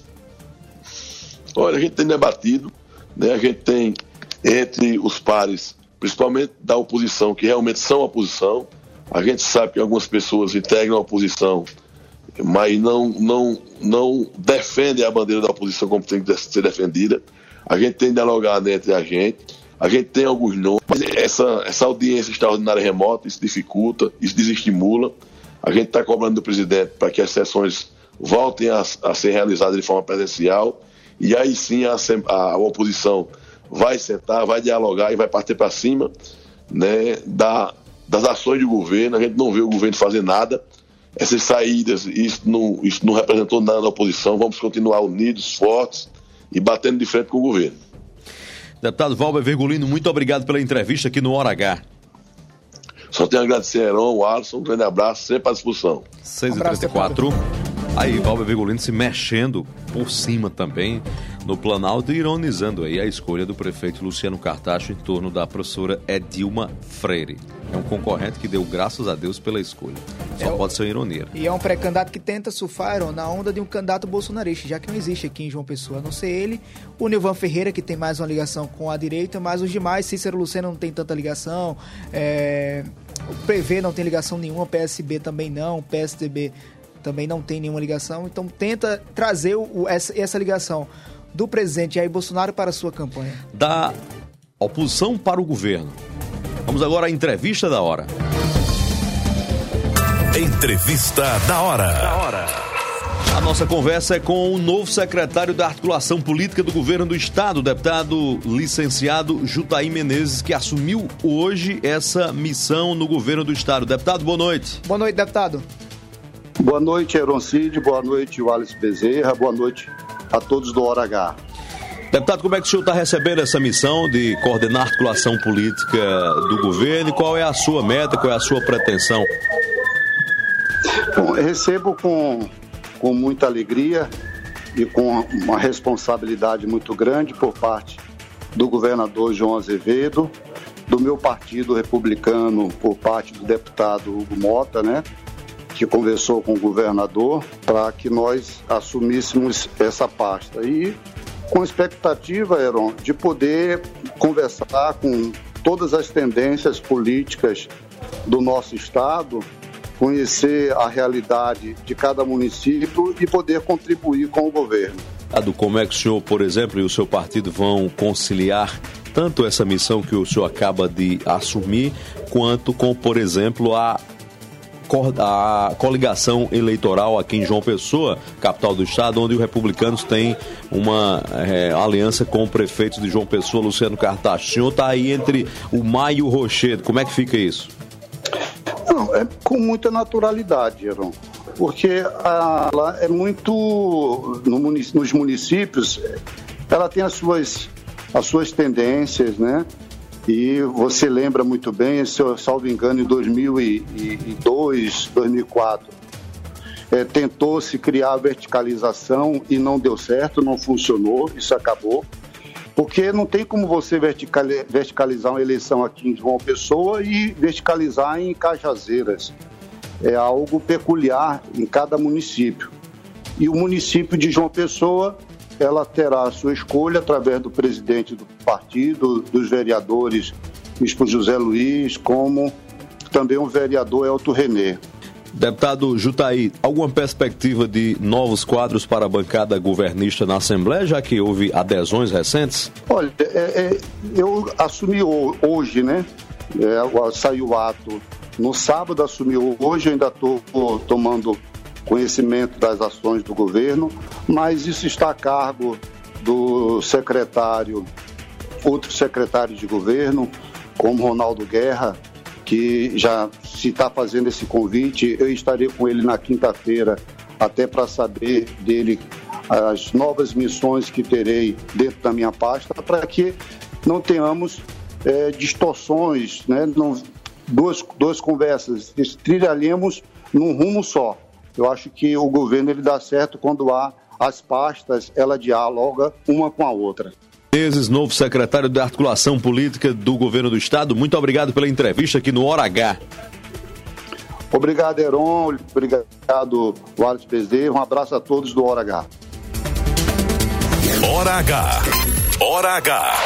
S17: Olha, a gente tem debatido, né? A gente tem entre os pares, principalmente da oposição, que realmente são oposição. A gente sabe que algumas pessoas integram a oposição, mas não defendem a bandeira da oposição como tem que ser defendida. A gente tem dialogado entre a gente tem alguns nomes, mas essa audiência extraordinária remota, isso dificulta, isso desestimula. A gente está cobrando do presidente para que as sessões voltem a ser realizadas de forma presencial, e aí sim a oposição vai sentar, vai dialogar e vai partir para cima, né, das ações do governo. A gente não vê o governo fazer nada. Essas saídas, isso não representou nada da oposição. Vamos continuar unidos, fortes e batendo de frente com o governo.
S2: Deputado Valber Virgulino, muito obrigado pela entrevista aqui no Hora H.
S17: Só tenho a agradecer a Heron, o Alisson, um grande abraço, sempre à disposição.
S2: 6h34. Aí, Valber Virgulino se mexendo por cima também no Planalto e ironizando aí a escolha do prefeito Luciano Cartacho em torno da professora Edilma Freire. É um concorrente que deu graças a Deus pela escolha. Só pode ser ironia.
S3: E é um pré-candidato que tenta surfar, Heron, na onda de um candidato bolsonarista, já que não existe aqui em João Pessoa, a não ser ele, o Nilvan Ferreira, que tem mais uma ligação com a direita, mas os demais, Cícero Lucena não tem tanta ligação, o PV não tem ligação nenhuma, o PSB também não, o PSDB também não tem nenhuma ligação, então tenta trazer essa ligação do presidente Jair Bolsonaro para a sua campanha.
S2: Da oposição para o governo. Vamos agora à entrevista da hora.
S1: Entrevista da hora.
S2: A nossa conversa é com o novo secretário da Articulação Política do Governo do Estado, o deputado licenciado Jutaí Menezes, que assumiu hoje essa missão no Governo do Estado. Deputado, boa noite.
S3: Boa noite, deputado.
S18: Boa noite, Heron Cid. Boa noite, Wallace Bezerra. Boa noite a todos do Hora H.
S2: Deputado, como é que o senhor está recebendo essa missão de coordenar a articulação política do governo e qual é a sua meta, qual é a sua pretensão?
S18: Bom, eu recebo com muita alegria e com uma responsabilidade muito grande por parte do governador João Azevedo, do meu partido republicano, por parte do deputado Hugo Mota, né, que conversou com o governador para que nós assumíssemos essa pasta. E com expectativa, Heron, de poder conversar com todas as tendências políticas do nosso estado, conhecer a realidade de cada município e poder contribuir com o governo.
S2: Como é que o senhor, por exemplo, e o seu partido vão conciliar tanto essa missão que o senhor acaba de assumir, quanto com, por exemplo, a coligação eleitoral aqui em João Pessoa, capital do estado, onde os republicanos têm uma aliança com o prefeito de João Pessoa, Luciano Cartacho. O senhor está aí entre o Maia e o Rochedo. Como é que fica isso?
S18: Não, é com muita naturalidade, Heron, porque ela é muito, nos municípios, ela tem as suas tendências, né? E você lembra muito bem, se eu salvo engano, em 2002, 2004, tentou-se criar a verticalização e não deu certo, não funcionou, isso acabou. Porque não tem como você verticalizar uma eleição aqui em João Pessoa e verticalizar em Cajazeiras. É algo peculiar em cada município. E o município de João Pessoa, ela terá a sua escolha através do presidente do partido, dos vereadores, Bispo José Luiz, como também o vereador Elton René.
S2: Deputado Jutaí, alguma perspectiva de novos quadros para a bancada governista na Assembleia, já que houve adesões recentes?
S18: Olha, eu assumi hoje, né? Saiu o ato no sábado, assumi hoje, ainda estou tomando conhecimento das ações do governo, mas isso está a cargo do secretário, outro secretário de governo, como Ronaldo Guerra, que já se está fazendo esse convite. Eu estarei com ele na quinta-feira, até para saber dele as novas missões que terei dentro da minha pasta, para que não tenhamos distorções, né? Duas conversas, trilharemos num rumo só. Eu acho que o governo ele dá certo quando há as pastas, ela dialoga uma com a outra.
S2: Menezes, novo secretário da Articulação Política do Governo do Estado, muito obrigado pela entrevista aqui no Hora H.
S18: Obrigado, Heron. Obrigado, Wallace Bezerra. Um abraço a todos do Hora H.
S1: Hora H. Hora H.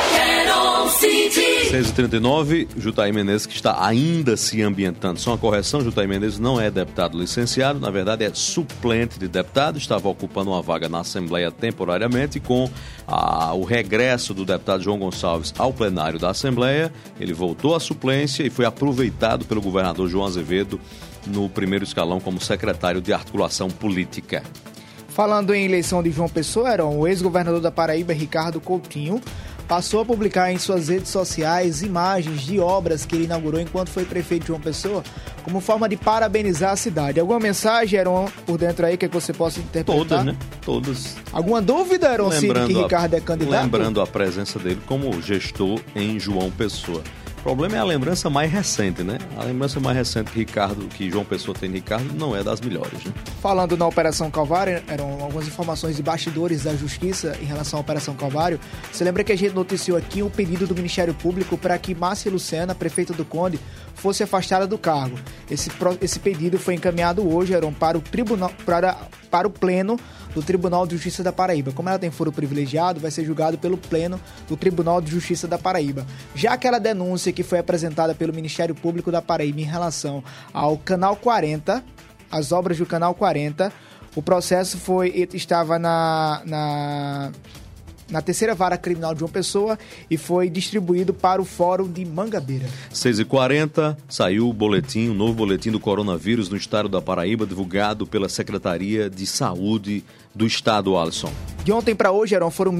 S2: 6h39, Jutaí Menezes, que está ainda se ambientando. Só uma correção, Jutaí Menezes não é deputado licenciado, na verdade é suplente de deputado, estava ocupando uma vaga na Assembleia temporariamente, e com o regresso do deputado João Gonçalves ao plenário da Assembleia, ele voltou à suplência e foi aproveitado pelo governador João Azevedo no primeiro escalão como secretário de Articulação Política.
S3: Falando em eleição de João Pessoa, o ex-governador da Paraíba, Ricardo Coutinho, passou a publicar em suas redes sociais imagens de obras que ele inaugurou enquanto foi prefeito de João Pessoa, como forma de parabenizar a cidade. Alguma mensagem, Heron, por dentro aí que você possa interpretar?
S2: Todas, né? Todas.
S3: Alguma dúvida, Heron, Cid, que Ricardo é candidato?
S2: Lembrando a presença dele como gestor em João Pessoa. O problema é a lembrança mais recente, né? A lembrança mais recente que João Pessoa tem de Ricardo não é das melhores, né?
S3: Falando na Operação Calvário, eram algumas informações de bastidores da Justiça em relação à Operação Calvário. Você lembra que a gente noticiou aqui um pedido do Ministério Público para que Márcia Lucena, prefeita do Conde, fosse afastada do cargo. Esse pedido foi encaminhado hoje, Heron, para o tribunal, para o Pleno do Tribunal de Justiça da Paraíba. Como ela tem foro privilegiado, vai ser julgado pelo Pleno do Tribunal de Justiça da Paraíba. Já aquela denúncia que foi apresentada pelo Ministério Público da Paraíba em relação ao Canal 40, as obras do Canal 40, o processo estava na terceira vara criminal de João Pessoa e foi distribuído para o Fórum de Mangabeira.
S2: 6h40, saiu o novo boletim do coronavírus no estado da Paraíba, divulgado pela Secretaria de Saúde do estado, Alisson.
S3: De ontem para hoje, Heron, foram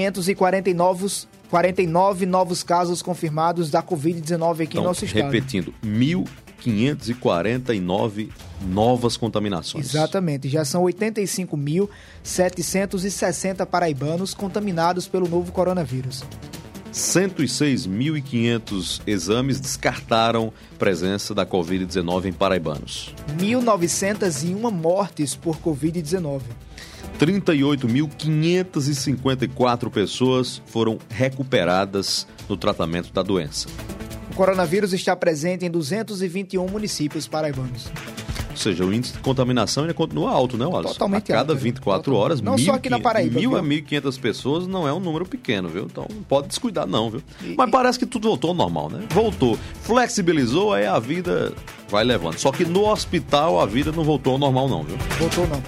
S3: 1.549 novos casos confirmados da Covid-19 aqui no nosso estado.
S2: Repetindo, 1.549 novas contaminações.
S3: Exatamente, já são 85.760 paraibanos contaminados pelo novo coronavírus.
S2: 106.500 exames descartaram presença da Covid-19 em paraibanos.
S3: 1.901 mortes por Covid-19.
S2: 38.554 pessoas foram recuperadas no tratamento da doença.
S3: O coronavírus está presente em 221 municípios paraibanos.
S2: Ou seja, o índice de contaminação ainda continua alto, né, Alisson?
S3: Totalmente
S2: alto. A cada 24 horas,
S3: não só aqui na Paraíba,
S2: 1.000 a 1.500 pessoas não é um número pequeno, viu? Então não pode descuidar não, viu? Mas parece que tudo voltou ao normal, né? Voltou, flexibilizou, aí a vida vai levando. Só que no hospital a vida não voltou ao normal não, viu?
S3: Voltou não.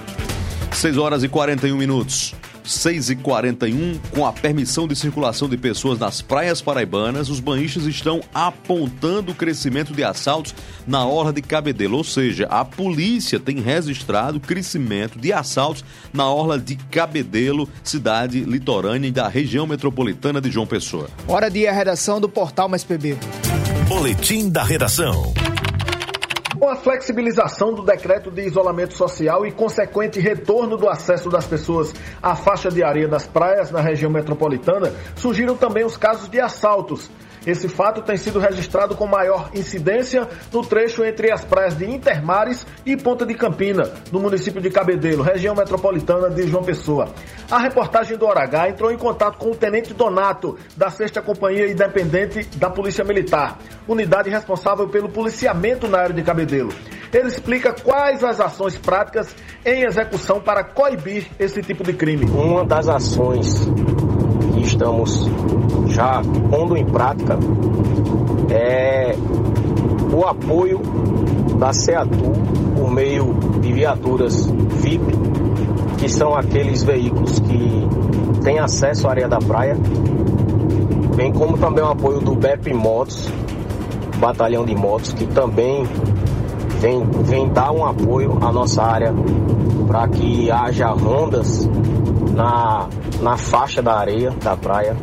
S2: 6h41. 6h41, com a permissão de circulação de pessoas nas praias paraibanas, os banhistas estão apontando o crescimento de assaltos na orla de Cabedelo. Ou seja, a polícia tem registrado crescimento de assaltos na orla de Cabedelo, cidade litorânea da região metropolitana de João Pessoa.
S3: Hora de ir à redação do Portal Mais PB.
S1: Boletim da redação.
S19: Com a flexibilização do decreto de isolamento social e consequente retorno do acesso das pessoas à faixa de areia das praias na região metropolitana, surgiram também os casos de assaltos. Esse fato tem sido registrado com maior incidência no trecho entre as praias de Intermares e Ponta de Campina, no município de Cabedelo, região metropolitana de João Pessoa. A reportagem do Hora H entrou em contato com o Tenente Donato, da 6ª Companhia Independente da Polícia Militar, unidade responsável pelo policiamento na área de Cabedelo. Ele explica quais as ações práticas em execução para coibir esse tipo de crime.
S20: Uma das ações que estamos já pondo em prática é o apoio da CEATU por meio de viaturas VIP, que são aqueles veículos que têm acesso à areia da praia, bem como também o apoio do BEP Motos, Batalhão de Motos, que também vem dar um apoio à nossa área para que haja rondas na faixa da areia da praia.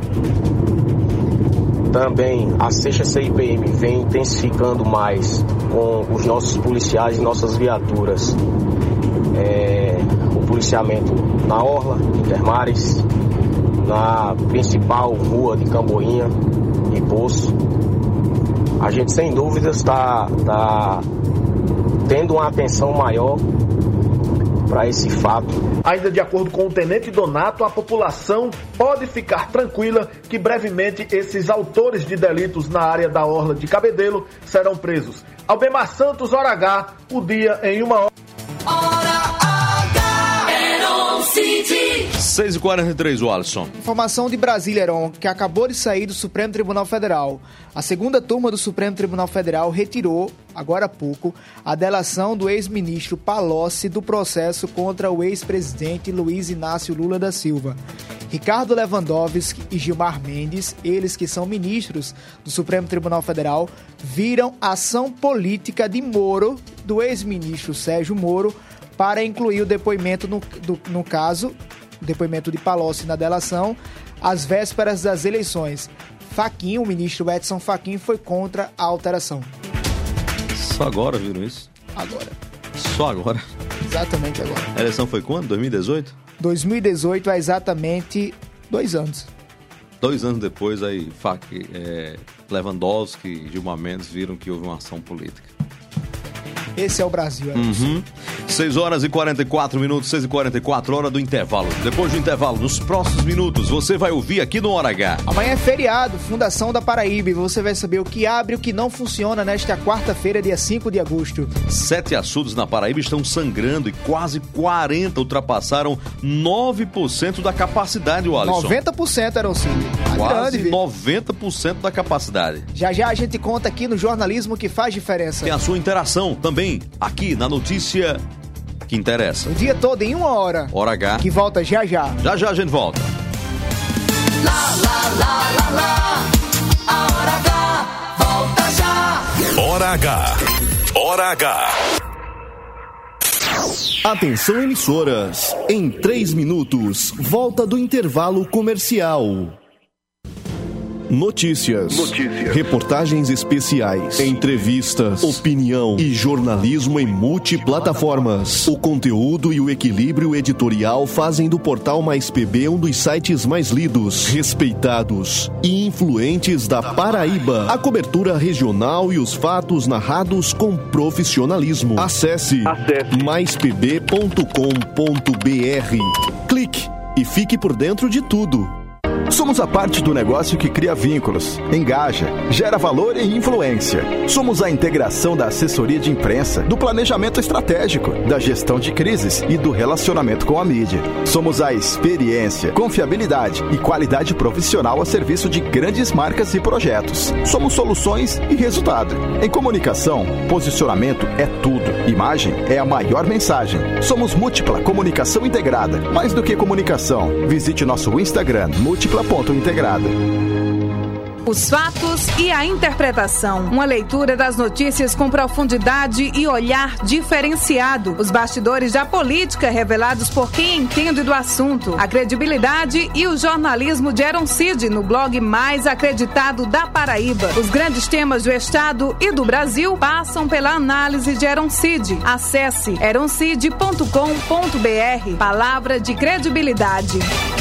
S20: Também a 6ª CIPM vem intensificando mais com os nossos policiais e nossas viaturas o policiamento na orla, Intermares, na principal rua de Camboinha e Poço. A gente sem dúvidas está tendo uma atenção maior para esse fato.
S19: Ainda de acordo com o Tenente Donato, a população pode ficar tranquila que brevemente esses autores de delitos na área da orla de Cabedelo serão presos. Albemar Santos, Hora H, o dia em 1 hora.
S4: Hora H, Heron City.
S2: 6h43, Alisson.
S3: Informação de Brasília, Heron, que acabou de sair do Supremo Tribunal Federal. A 2ª turma do Supremo Tribunal Federal retirou, agora há pouco, a delação do ex-ministro Palocci do processo contra o ex-presidente Luiz Inácio Lula da Silva. Ricardo Lewandowski e Gilmar Mendes, eles que são ministros do Supremo Tribunal Federal, viram ação política de Moro, do ex-ministro Sérgio Moro, para incluir o depoimento no caso, o depoimento de Palocci na delação, às vésperas das eleições. Fachin, o ministro Edson Fachin, foi contra a alteração.
S2: Só agora viram isso?
S3: Agora.
S2: Só agora?
S3: Exatamente agora.
S2: A eleição foi quando? 2018?
S3: 2018 há exatamente 2 anos.
S2: 2 anos depois, aí Lewandowski e Gilmar Mendes viram que houve uma ação política.
S3: Esse é o Brasil.
S2: 6h44, 6h44, hora do intervalo. Depois do intervalo, nos próximos minutos, você vai ouvir aqui no Hora H.
S3: Amanhã é feriado, Fundação da Paraíba, e você vai saber o que abre e o que não funciona nesta quarta-feira, dia 5 de agosto.
S2: 7 açudes na Paraíba estão sangrando e quase 40 ultrapassaram 9% da capacidade, Alisson.
S3: 90% eram sim.
S2: Quase 90% da capacidade.
S3: Já já a gente conta aqui no Jornalismo que Faz Diferença.
S2: Tem a sua interação também aqui na notícia que interessa.
S3: O dia todo em 1 hora.
S2: Hora H.
S3: Que volta já já.
S2: Já já a gente volta.
S4: lá, lá, lá, lá, lá. A Hora H volta já.
S1: Hora H. Hora H.
S14: Atenção, emissoras. Em 3 minutos, volta do intervalo comercial. Notícias, reportagens especiais, entrevistas, opinião e jornalismo em multiplataformas. O conteúdo e o equilíbrio editorial fazem do Portal Mais PB um dos sites mais lidos, respeitados e influentes da Paraíba. A cobertura regional e os fatos narrados com profissionalismo. Acesse maispb.com.br. Clique e fique por dentro de tudo.
S15: Somos a parte do negócio que cria vínculos, engaja, gera valor e influência. Somos a integração da assessoria de imprensa, do planejamento estratégico, da gestão de crises e do relacionamento com a mídia. Somos a experiência, confiabilidade e qualidade profissional a serviço de grandes marcas e projetos. Somos soluções e resultado. Em comunicação, posicionamento é tudo. Imagem é a maior mensagem. Somos Múltipla Comunicação Integrada. Mais do que comunicação, visite nosso Instagram, Múltipla.integrada.
S16: Os fatos e a interpretação. Uma leitura das notícias com profundidade e olhar diferenciado. Os bastidores da política revelados por quem entende do assunto. A credibilidade e o jornalismo de Eron Cid no blog mais acreditado da Paraíba. Os grandes temas do estado e do Brasil passam pela análise de Eron Cid. Acesse eroncid.com.br. Palavra de credibilidade.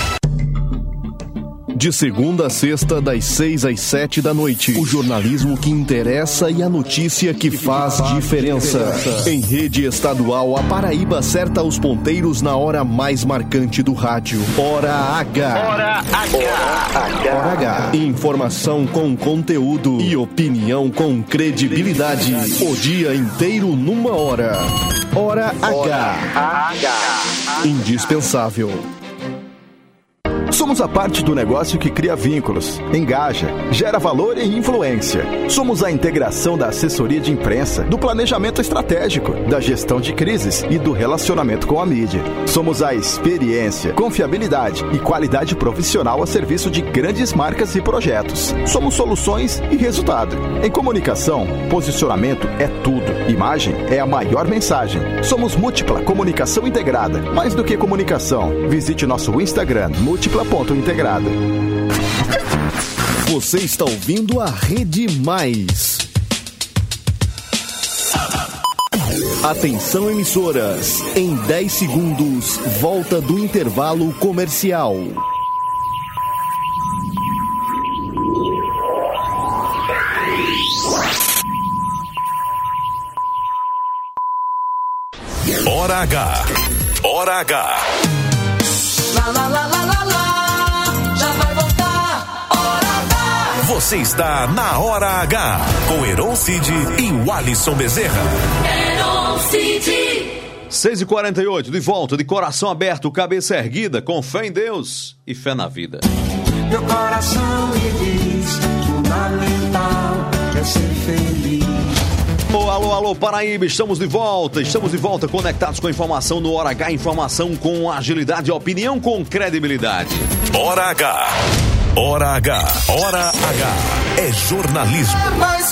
S14: De segunda a sexta, das 6 às 7 da noite. O jornalismo que interessa e a notícia que faz diferença. Em rede estadual, a Paraíba acerta os ponteiros na hora mais marcante do rádio. Hora H. Hora H. Hora H. Informação com conteúdo e opinião com credibilidade. O dia inteiro numa hora. Hora H. Indispensável.
S15: Somos a parte do negócio que cria vínculos, engaja, gera valor e influência. Somos a integração da assessoria de imprensa, do planejamento estratégico, da gestão de crises e do relacionamento com a mídia. Somos a experiência, confiabilidade e qualidade profissional a serviço de grandes marcas e projetos. Somos soluções e resultado. Em comunicação, posicionamento é tudo. Imagem é a maior mensagem. Somos Múltipla Comunicação Integrada. Mais do que comunicação, visite nosso Instagram, Múltipla.integrada.
S14: Você está ouvindo a Rede Mais. Atenção, emissoras. Em 10 segundos, volta do intervalo comercial.
S1: Hora H. Hora H.
S4: Lá, lá, lá, lá, lá, lá. Já vai voltar. Hora H.
S1: Você está na Hora H. Com Heron Cid e o Alisson Bezerra.
S4: Heron Cid.
S2: 6h48, de volta, de coração aberto, cabeça erguida, com fé em Deus e fé na vida.
S4: Meu coração me diz, fundamental é ser feliz.
S2: Alô, alô, Paraíba, estamos de volta conectados com a informação no Hora H, informação com agilidade, opinião com credibilidade.
S1: Hora H. Hora H. Hora H. É jornalismo.
S4: Mais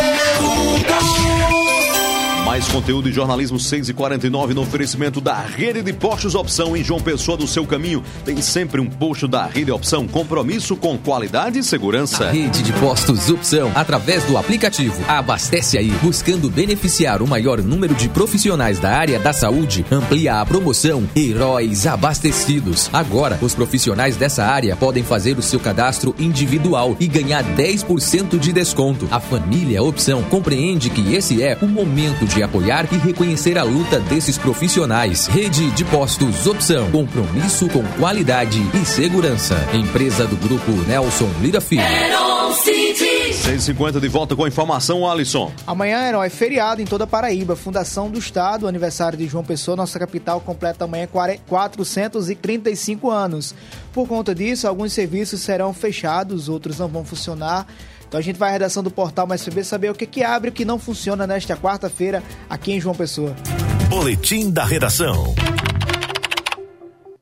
S2: Mais conteúdo e jornalismo 6h49 no oferecimento da Rede de Postos Opção em João Pessoa. Do seu caminho tem sempre um posto da Rede Opção. Compromisso com qualidade e segurança.
S6: A Rede de Postos Opção, através do aplicativo Abastece Aí, buscando beneficiar o maior número de profissionais da área da saúde, amplia a promoção Heróis Abastecidos. Agora, os profissionais dessa área podem fazer o seu cadastro individual e ganhar 10% de desconto. A família Opção compreende que esse é o momento de apoiar e reconhecer a luta desses profissionais. Rede de Postos Opção. Compromisso com qualidade e segurança. Empresa do Grupo Nelson Lira Filho.
S2: 6h50 de volta com a informação, Alisson.
S3: Amanhã, Herói, feriado em toda a Paraíba. Fundação do Estado, aniversário de João Pessoa, nossa capital, completa amanhã 435 anos. Por conta disso, alguns serviços serão fechados, outros não vão funcionar. Então a gente vai à redação do Portal Mais PB saber o que abre e o que não funciona nesta quarta-feira aqui em João Pessoa.
S1: Boletim da Redação.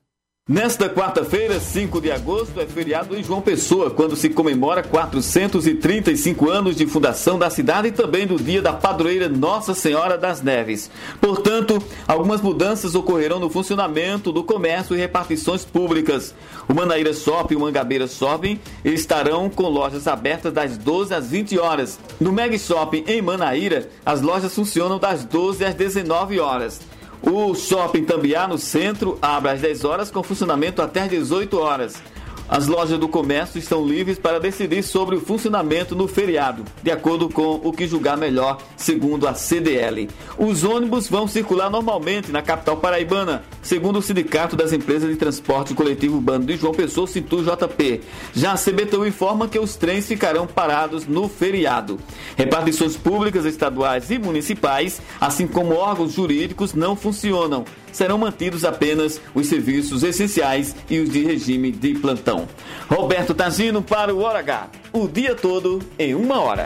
S21: Nesta quarta-feira, 5 de agosto, é feriado em João Pessoa, quando se comemora 435 anos de fundação da cidade e também do dia da padroeira Nossa Senhora das Neves. Portanto, algumas mudanças ocorrerão no funcionamento do comércio e repartições públicas. O Manaíra Shopping e o Mangabeira Shopping estarão com lojas abertas das 12 às 20 horas. No Meg Shopping em Manaíra, as lojas funcionam das 12 às 19 horas. O Shopping Tambiá, no centro, abre às 10 horas com funcionamento até às 18 horas. As lojas do comércio estão livres para decidir sobre o funcionamento no feriado, de acordo com o que julgar melhor, segundo a CDL. Os ônibus vão circular normalmente na capital paraibana, segundo o Sindicato das Empresas de Transporte Coletivo Urbano de João Pessoa, Sintu JP. Já a CBTU informa que os trens ficarão parados no feriado. Repartições públicas, estaduais e municipais, assim como órgãos jurídicos, não funcionam. Serão mantidos apenas os serviços essenciais e os de regime de plantão. Roberto Tazino para o Hora H. O dia todo em 1 hora.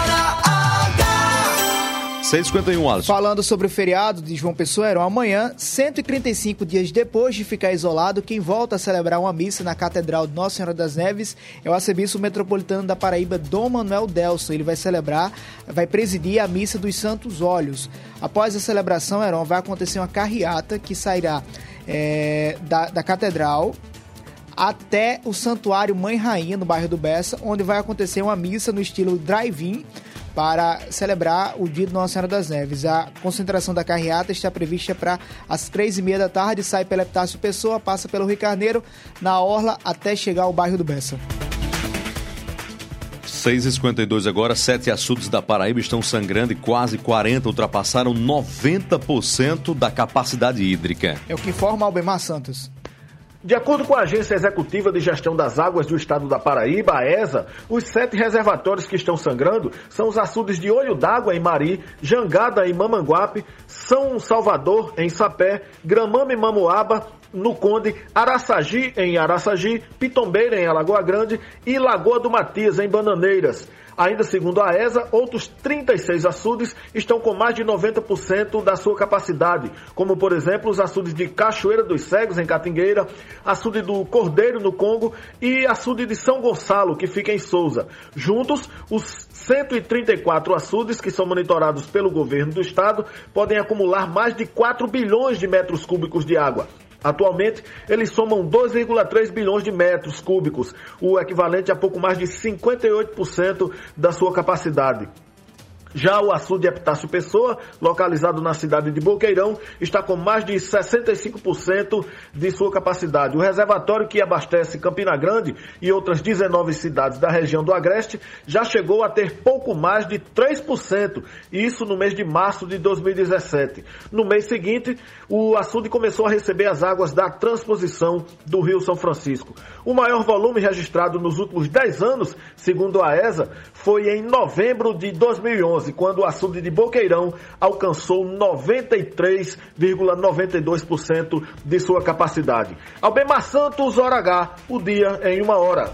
S2: 6h51, Alisson.
S3: Falando sobre o feriado de João Pessoa, era amanhã, 135 dias depois de ficar isolado, quem volta a celebrar uma missa na Catedral de Nossa Senhora das Neves é o arcebispo metropolitano da Paraíba, Dom Manuel Delson. Ele vai presidir a missa dos Santos Olhos. Após a celebração, Heron, vai acontecer uma carreata que sairá da Catedral até o Santuário Mãe Rainha, no bairro do Bessa, onde vai acontecer uma missa no estilo drive-in, para celebrar o dia de Nossa Senhora das Neves. A concentração da carreata está prevista para as 3h30 da tarde, sai pela Epitácio Pessoa, passa pelo Rio Carneiro, na Orla, até chegar ao bairro do Bessa.
S2: 6h52 agora, 7 açudes da Paraíba estão sangrando e quase 40 ultrapassaram 90% da capacidade hídrica.
S3: É o que informa Albemar Santos.
S19: De acordo com a Agência Executiva de Gestão das Águas do Estado da Paraíba, a ESA, os 7 reservatórios que estão sangrando são os açudes de Olho d'Água, em Mari, Jangada, em Mamanguape, São Salvador, em Sapé, Gramame, em Mamuaba, no Conde, Araçagi, em Araçagi, Pitombeira, em Alagoa Grande e Lagoa do Matias, em Bananeiras. Ainda segundo a ESA, outros 36 açudes estão com mais de 90% da sua capacidade, como por exemplo os açudes de Cachoeira dos Cegos, em Catingueira, açude do Cordeiro, no Congo, e açude de São Gonçalo, que fica em Souza. Juntos, os 134 açudes que são monitorados pelo governo do estado podem acumular mais de 4 bilhões de metros cúbicos de água. Atualmente, eles somam 2,3 bilhões de metros cúbicos, o equivalente a pouco mais de 58% da sua capacidade. Já o açude Epitácio Pessoa, localizado na cidade de Boqueirão, está com mais de 65% de sua capacidade. O reservatório que abastece Campina Grande e outras 19 cidades da região do Agreste já chegou a ter pouco mais de 3%, isso no mês de março de 2017. No mês seguinte, o açude começou a receber as águas da transposição do Rio São Francisco. O maior volume registrado nos últimos 10 anos, segundo a ESA, foi em novembro de 2011, quando o açude de Boqueirão alcançou 93,92% de sua capacidade. Albemar Santos, Hora H, o dia em 1 hora.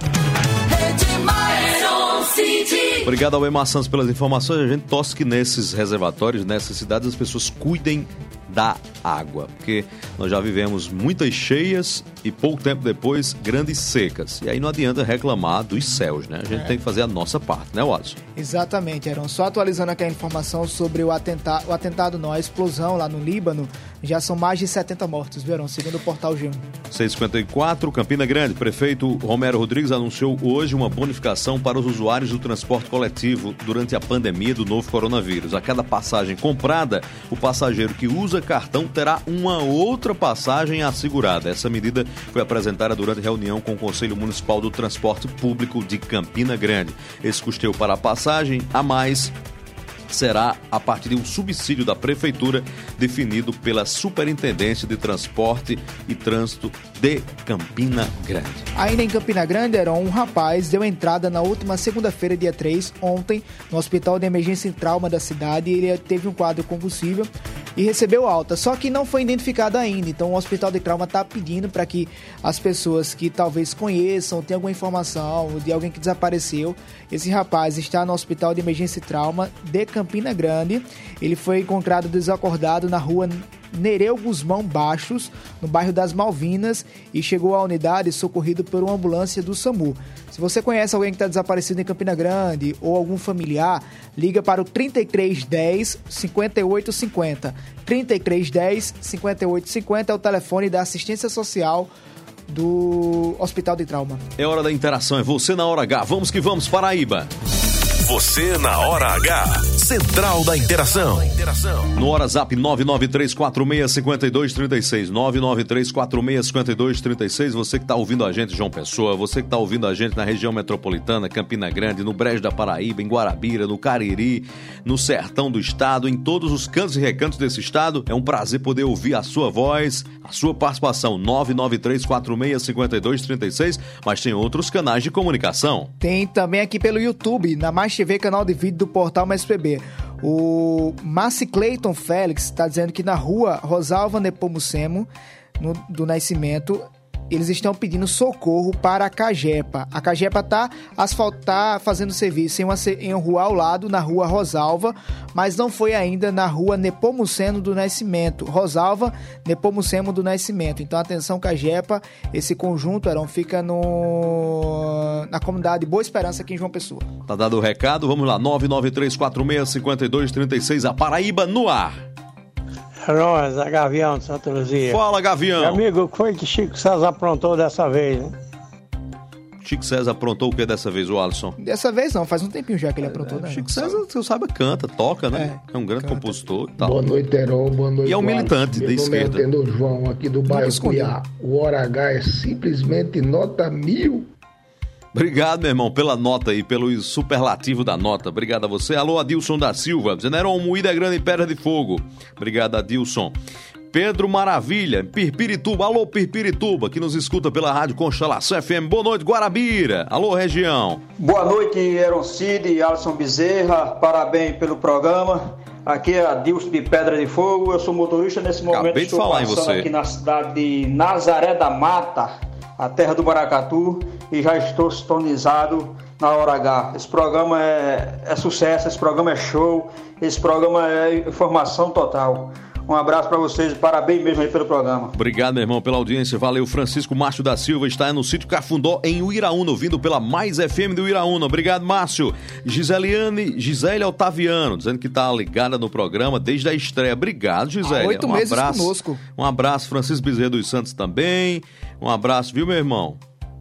S2: Obrigado, Albemar Santos, pelas informações. A gente torce que nesses reservatórios, nessas cidades, as pessoas cuidem da água, porque nós já vivemos muitas cheias e pouco tempo depois grandes secas, e aí não adianta reclamar dos céus, né? A gente tem que fazer a nossa parte, né, Watson?
S3: Exatamente, Aaron. Só atualizando aqui a informação sobre o atentado não, a explosão lá no Líbano, já são mais de 70 mortos, viu, Aaron? Segundo o portal G1.
S2: 6h54, Campina Grande. Prefeito Romero Rodrigues anunciou hoje uma bonificação para os usuários do transporte coletivo durante a pandemia do novo coronavírus. A cada passagem comprada, o passageiro que usa cartão terá uma outra passagem assegurada. Essa medida foi apresentada durante reunião com o Conselho Municipal do Transporte Público de Campina Grande. Esse custeio para a passagem a mais será a partir de um subsídio da Prefeitura definido pela Superintendência de Transporte e Trânsito de Campina Grande.
S3: Ainda em Campina Grande, um rapaz deu entrada na última segunda-feira, dia 3, ontem, no Hospital de Emergência e Trauma da cidade. Ele teve um quadro convulsivo e recebeu alta, só que não foi identificado ainda. Então o Hospital de Trauma está pedindo para que as pessoas que talvez conheçam, tenham alguma informação de alguém que desapareceu. Esse rapaz está no Hospital de Emergência e Trauma de Campina Grande. Ele foi encontrado desacordado na rua Nereu Guzmão Baixos, no bairro das Malvinas, e chegou à unidade socorrido por uma ambulância do SAMU. Se você conhece alguém que está desaparecido em Campina Grande ou algum familiar, liga para o 3310 5850. 3310 5850 é o telefone da assistência social do Hospital de Trauma.
S2: É hora da interação, é você na hora H. Vamos que vamos, Paraíba.
S1: Você na hora H. Central da Interação.
S2: No WhatsApp 993465236. 993465236. Você que está ouvindo a gente, João Pessoa, você que está ouvindo a gente na região metropolitana, Campina Grande, no Brejo da Paraíba, em Guarabira, no Cariri, no sertão do estado, em todos os cantos e recantos desse estado. É um prazer poder ouvir a sua voz, a sua participação. 993465236. Mas tem outros canais de comunicação.
S3: Tem também aqui pelo YouTube, na Mais TV, canal de vídeo do Portal Mais PB. O Massi Cleiton Félix está dizendo que na rua Rosalva Nepomucemo, do Nascimento, eles estão pedindo socorro para a Cagepa. A Cagepa está fazendo serviço em uma rua ao lado, na rua Rosalva, mas não foi ainda na rua Nepomuceno do Nascimento. Rosalva, Nepomuceno do Nascimento. Então, atenção, Cagepa, esse conjunto, fica na comunidade Boa Esperança, aqui em João Pessoa.
S2: Tá dado o recado, vamos lá, 993465236, a Paraíba no ar.
S5: Nós, a Gavião de Santa Luzia.
S2: Fala, Gavião.
S5: Meu amigo, o que foi que Chico César aprontou dessa vez, né?
S2: Chico César aprontou o que dessa vez, o Alisson?
S3: Dessa vez não, faz um tempinho já que ele aprontou, né?
S2: Chico César, você sabe, canta, toca, né? É um grande compositor e tal.
S22: Boa noite, Heron. Boa noite,
S2: e é um militante da esquerda.
S22: Meu nome é João, aqui do bairro Cuiá. O Hora H é simplesmente nota 1000.
S2: Obrigado, meu irmão, pela nota aí, pelo superlativo da nota. Obrigado a você. Alô, Adilson da Silva. Zeneron, moída é grande em Pedra de Fogo. Obrigado, Adilson. Pedro Maravilha, Pirpirituba. Alô, Pirpirituba, que nos escuta pela Rádio Constelação FM. Boa noite, Guarabira. Alô, região.
S23: Boa noite, Heron Cid e Alisson Bezerra. Parabéns pelo programa. Aqui é Adilson de Pedra de Fogo. Eu sou motorista nesse momento.
S2: Acabei de falar em você.
S23: Aqui na cidade de Nazaré da Mata, a terra do Maracatu, e já estou sintonizado na Hora H. Esse programa é sucesso, esse programa é show, esse programa é informação total. Um abraço para vocês e parabéns mesmo aí pelo programa.
S2: Obrigado, meu irmão, pela audiência. Valeu. Francisco Márcio da Silva está no sítio Cafundó, em Uiraúna, ouvindo pela Mais FM do Uiraúna. Obrigado, Márcio. Gisele Otaviano, dizendo que está ligada no programa desde a estreia. Obrigado, Gisele.
S3: 8 meses conosco.
S2: Um abraço, Francisco Bezerra dos Santos também. Um abraço, viu, meu irmão?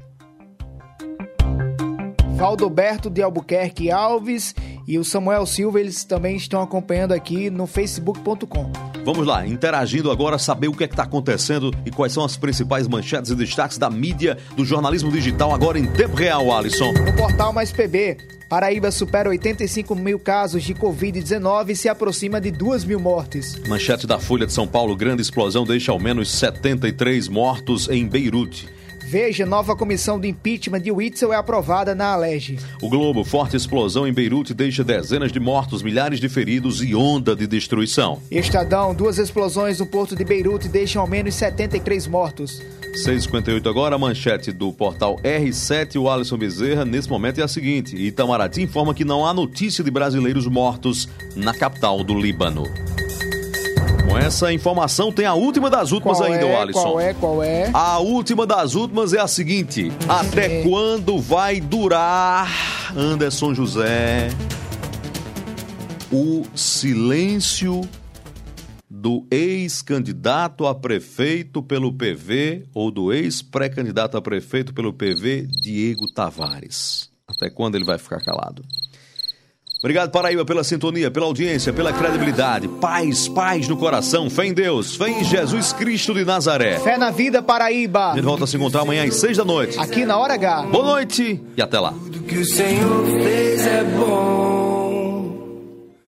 S3: Valdoberto de Albuquerque Alves e o Samuel Silva, eles também estão acompanhando aqui no facebook.com.
S2: Vamos lá, interagindo agora, saber o que é que está acontecendo e quais são as principais manchetes e destaques da mídia, do jornalismo digital, agora em tempo real, Alisson.
S3: No Portal Mais PB, Paraíba supera 85 mil casos de Covid-19 e se aproxima de 2 mil mortes.
S2: Manchete da Folha de São Paulo, grande explosão deixa ao menos 73 mortos em Beirute.
S3: Veja, nova comissão de impeachment de Witzel é aprovada na Alerj.
S2: O Globo, forte explosão em Beirute deixa dezenas de mortos, milhares de feridos e onda de destruição.
S3: Estadão, 2 explosões no porto de Beirute deixam ao menos 73 mortos.
S2: 6h58 agora, a manchete do portal R7, o Alisson Bezerra, nesse momento é a seguinte: Itamaraty informa que não há notícia de brasileiros mortos na capital do Líbano. Com essa informação tem a última das últimas ainda, Alisson.
S3: Qual é?
S2: A última das últimas é a seguinte: até quando vai durar, Anderson José, o silêncio do ex-candidato a prefeito pelo PV ou do ex-pré-candidato a prefeito pelo PV, Diego Tavares? Até quando ele vai ficar calado? Obrigado, Paraíba, pela sintonia, pela audiência, pela credibilidade. Paz no coração, fé em Deus, fé em Jesus Cristo de Nazaré.
S3: Fé na vida, Paraíba.
S2: A gente volta a se encontrar amanhã às 6 da noite.
S3: Aqui na Hora H.
S2: Boa noite e até lá.
S4: Tudo que o Senhor fez é